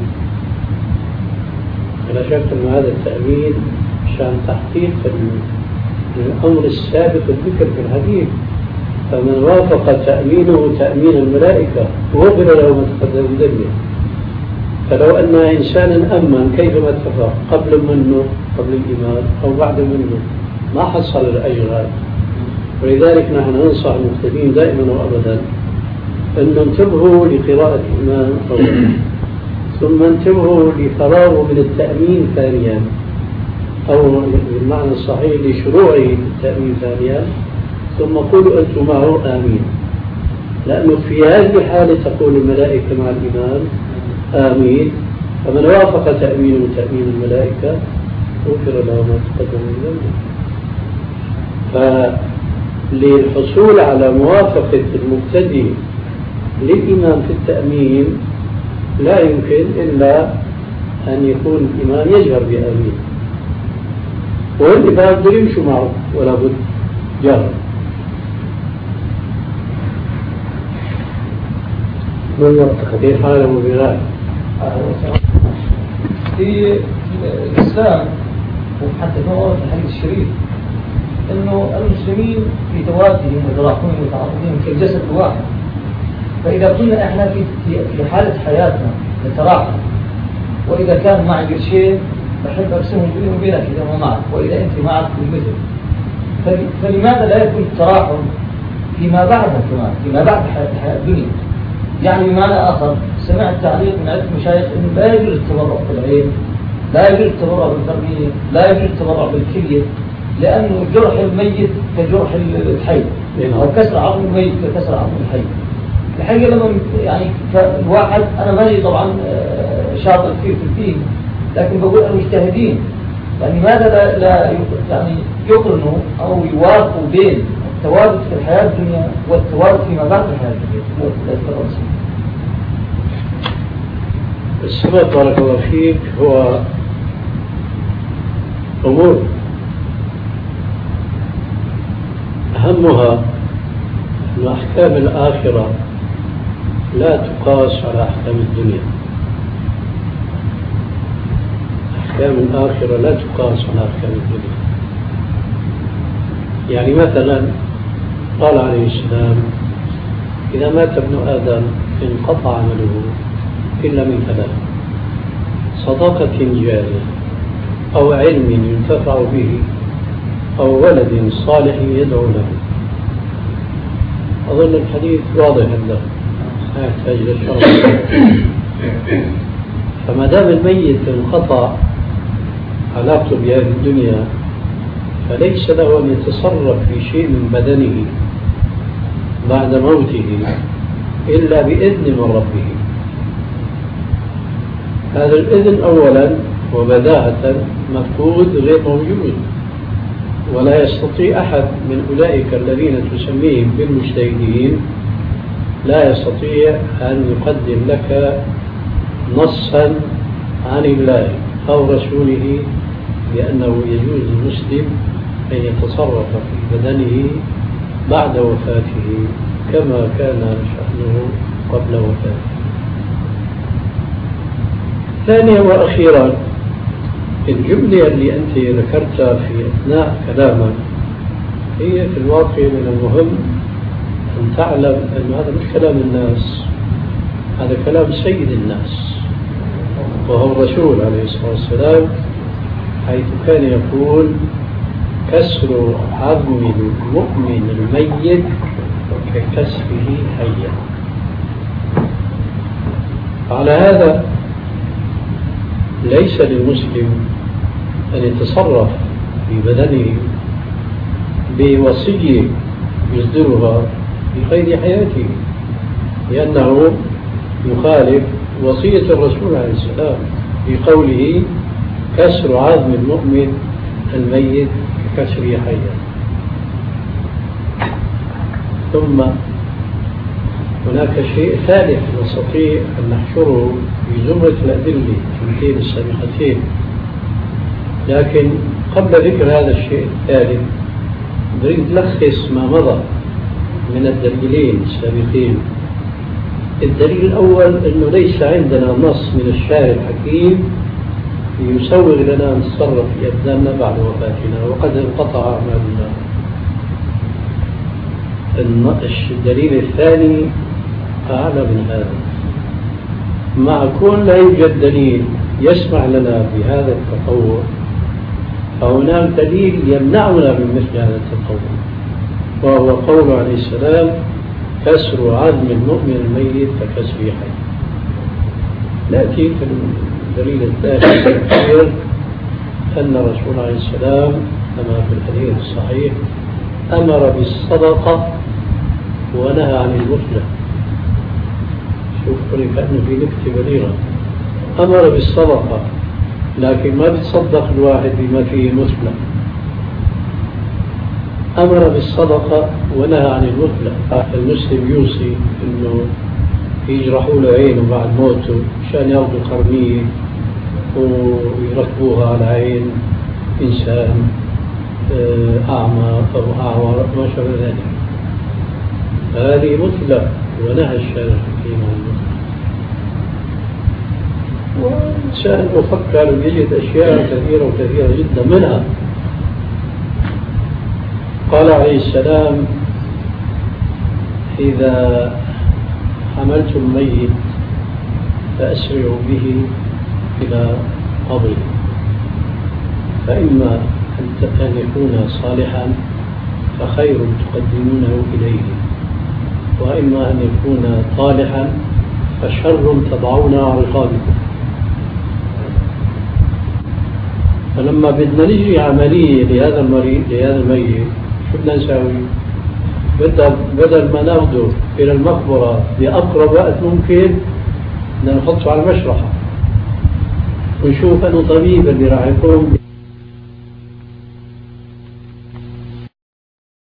ولا شك أن هذا التأمين عشان تحقيق الأمر السابق الذكر في الحديث: فمن وافق تأمينه تأمين الملائكة غفر له ما تقدم من ذنبه. فلو أن إنسانا أمن كيفما اتفق قبل منه قبل الإمام أو بعد منه ما حصل الأجر. ولذلك نحن ننصح المقتدين دائما وأبدا أن انتبهوا لقراءة الإمام أولا، ثم انتبهوا لفراغه من التأمين ثانيا، أو بالمعنى الصحيح لشروعه التأمين ثانيا، ثم قولوا أنتم معه آمين. لأنه في هذه الحالة تقول الملائكة مع الإمام آمين، فمن وافق تأمينه تأمين الملائكة غفر له ما تقدم من ذنبه. فللحصول على موافقة المبتدئ للإمام في التأمين لا يمكن إلا أن يكون الإمام يجهر بآمين، واللي بقدر يمشوا معه ولا بد جهر. من يعتقد كيف حاله بذلك؟ في الإسلام وحتى كما في الحديث الشريف أنه المسلمين في توادهم وتراحمهم وتعاطفهم كالجسد الواحد، فإذا كنا إحنا في في حالة حياتنا نتراحم، وإذا كان معي قرشين بحب أقسمهم بيني وبينك إذا ما معك، وإذا أنت معك بالمثل، فلماذا لا يكون التراحم فيما بعدها كمان، فيما بعد حياة الدنيا؟ يعني بمعنى آخر سمعت تعليق من عدة مشايخ أنه لا يجوز التبرع بالعين، لا يجوز التبرع بالقرنية، لا يجوز التبرع بالكلية، لأنه جرح الميت كجرح الحي، أو كسر عظم الميت ككسر عظم الحي. الحقيقة لما يعني الواحد أنا مالي طبعا شاطر كثير في الدين، لكن بقول المجتهدين يعني ماذا لا, لا يعني يقرنوا أو يوافقوا بين التوارث في الحياة الدنيا والتوارث فيما بعد الحياة الدنيا. السبب بارك الله فيك هو أمور أهمها أن أحكام الآخرة لا تقاس على أحكام الدنيا. أحكام الآخرة لا تقاس على أحكام الدنيا. يعني مثلا قال عليه السلام إذا مات ابن آدم انقطع عمله إلا من ثلاث: صدقة جارية، أو علم ينتفع به، أو ولد صالح يدعو له. أظن الحديث واضح هذا، لا يحتاج للشرح. فما دام الميت انقطع علاقته بهذه الدنيا فليس له أن يتصرف في شيء من بدنه بعد موته إلا بإذن من ربه. هذا الإذن أولا وبداهة مفقود غير موجود، ولا يستطيع أحد من أولئك الذين تسميهم بالمجتهدين لا يستطيع أن يقدم لك نصا عن الله أو رسوله بأنه يجوز للمسلم أن يتصرف في بدنه بعد وفاته كما كان شأنه قبل وفاته. ثانيا وأخيرا، الجملة اللي أنت ذكرتها في أثناء كلامك هي في الواقع من المهم أن تعلم أن هذا مش كلام الناس، هذا كلام سيد الناس وهو الرسول عليه الصلاة والسلام، حيث كان يقول: كسر عظم المؤمن الميت ككسره حيا. على هذا ليس للمسلم أن يتصرف في بدنه بوصية يصدرها في قيد حياته، لأنه يخالف وصية الرسول عليه السلام في قوله: كسر عظم المؤمن الميت ككسره حيا. ثم هناك شيء ثالث نستطيع أن نحشره في زمرة الأدلة الثنتين السابقتين، لكن قبل ذكر هذا الشيء الثالث نريد نلخص ما مضى من الدليلين السابقين. الدليل الأول أنه ليس عندنا نص من الشارع الحكيم يسوغ لنا أن نتصرف في أبداننا بعد وفاتنا وقد انقطع أعمالنا. الدليل الثاني أعلى من هذا، مع كون لا يوجد دليل يسمح لنا بهذا التطور فهناك دليل يمنعنا من مثل هذا التطور، وهو قول عليه السلام: كسر عظم المؤمن الميت ككسره حي. نأتي في الدليل الثالث الأخير أن الرسول عليه السلام كما في الحديث الصحيح أمر بالصدقة ونهى عن المثلة. شوفوا كأنه في نكتة بليغة، أمر بالصدقة لكن ما بيتصدق الواحد بما فيه مثلة، أمر بالصدقة ونهى عن المثلة. المسلم يوصي أنه يجرحوا له عينه بعد موته مشان ياخذوا قرنيه ويركبوها على عين إنسان أعمى أو أعور ما شابه ذلك. هذه مثلى ونهى الشارع الحكيم عن المثلى. والإنسان يفكر ويجد أشياء كثيرة وكثيرة جدا منها قال عليه السلام إذا حملتم ميت فأسرعوا به إلى قبره فإما أن يكون صالحا فخير تقدمونه إليه وإما أن يكون طالحا فشر تضعونه على رقابكم. فلما بدنا نجري عملية لهذا المريض لهذا الميت شو بدنا نسوي؟ بدل ما ناخده إلى المقبرة بأقرب وقت ممكن بدنا نحطه على المشرحة ونشوف أنه طبيب اللي راح يقوم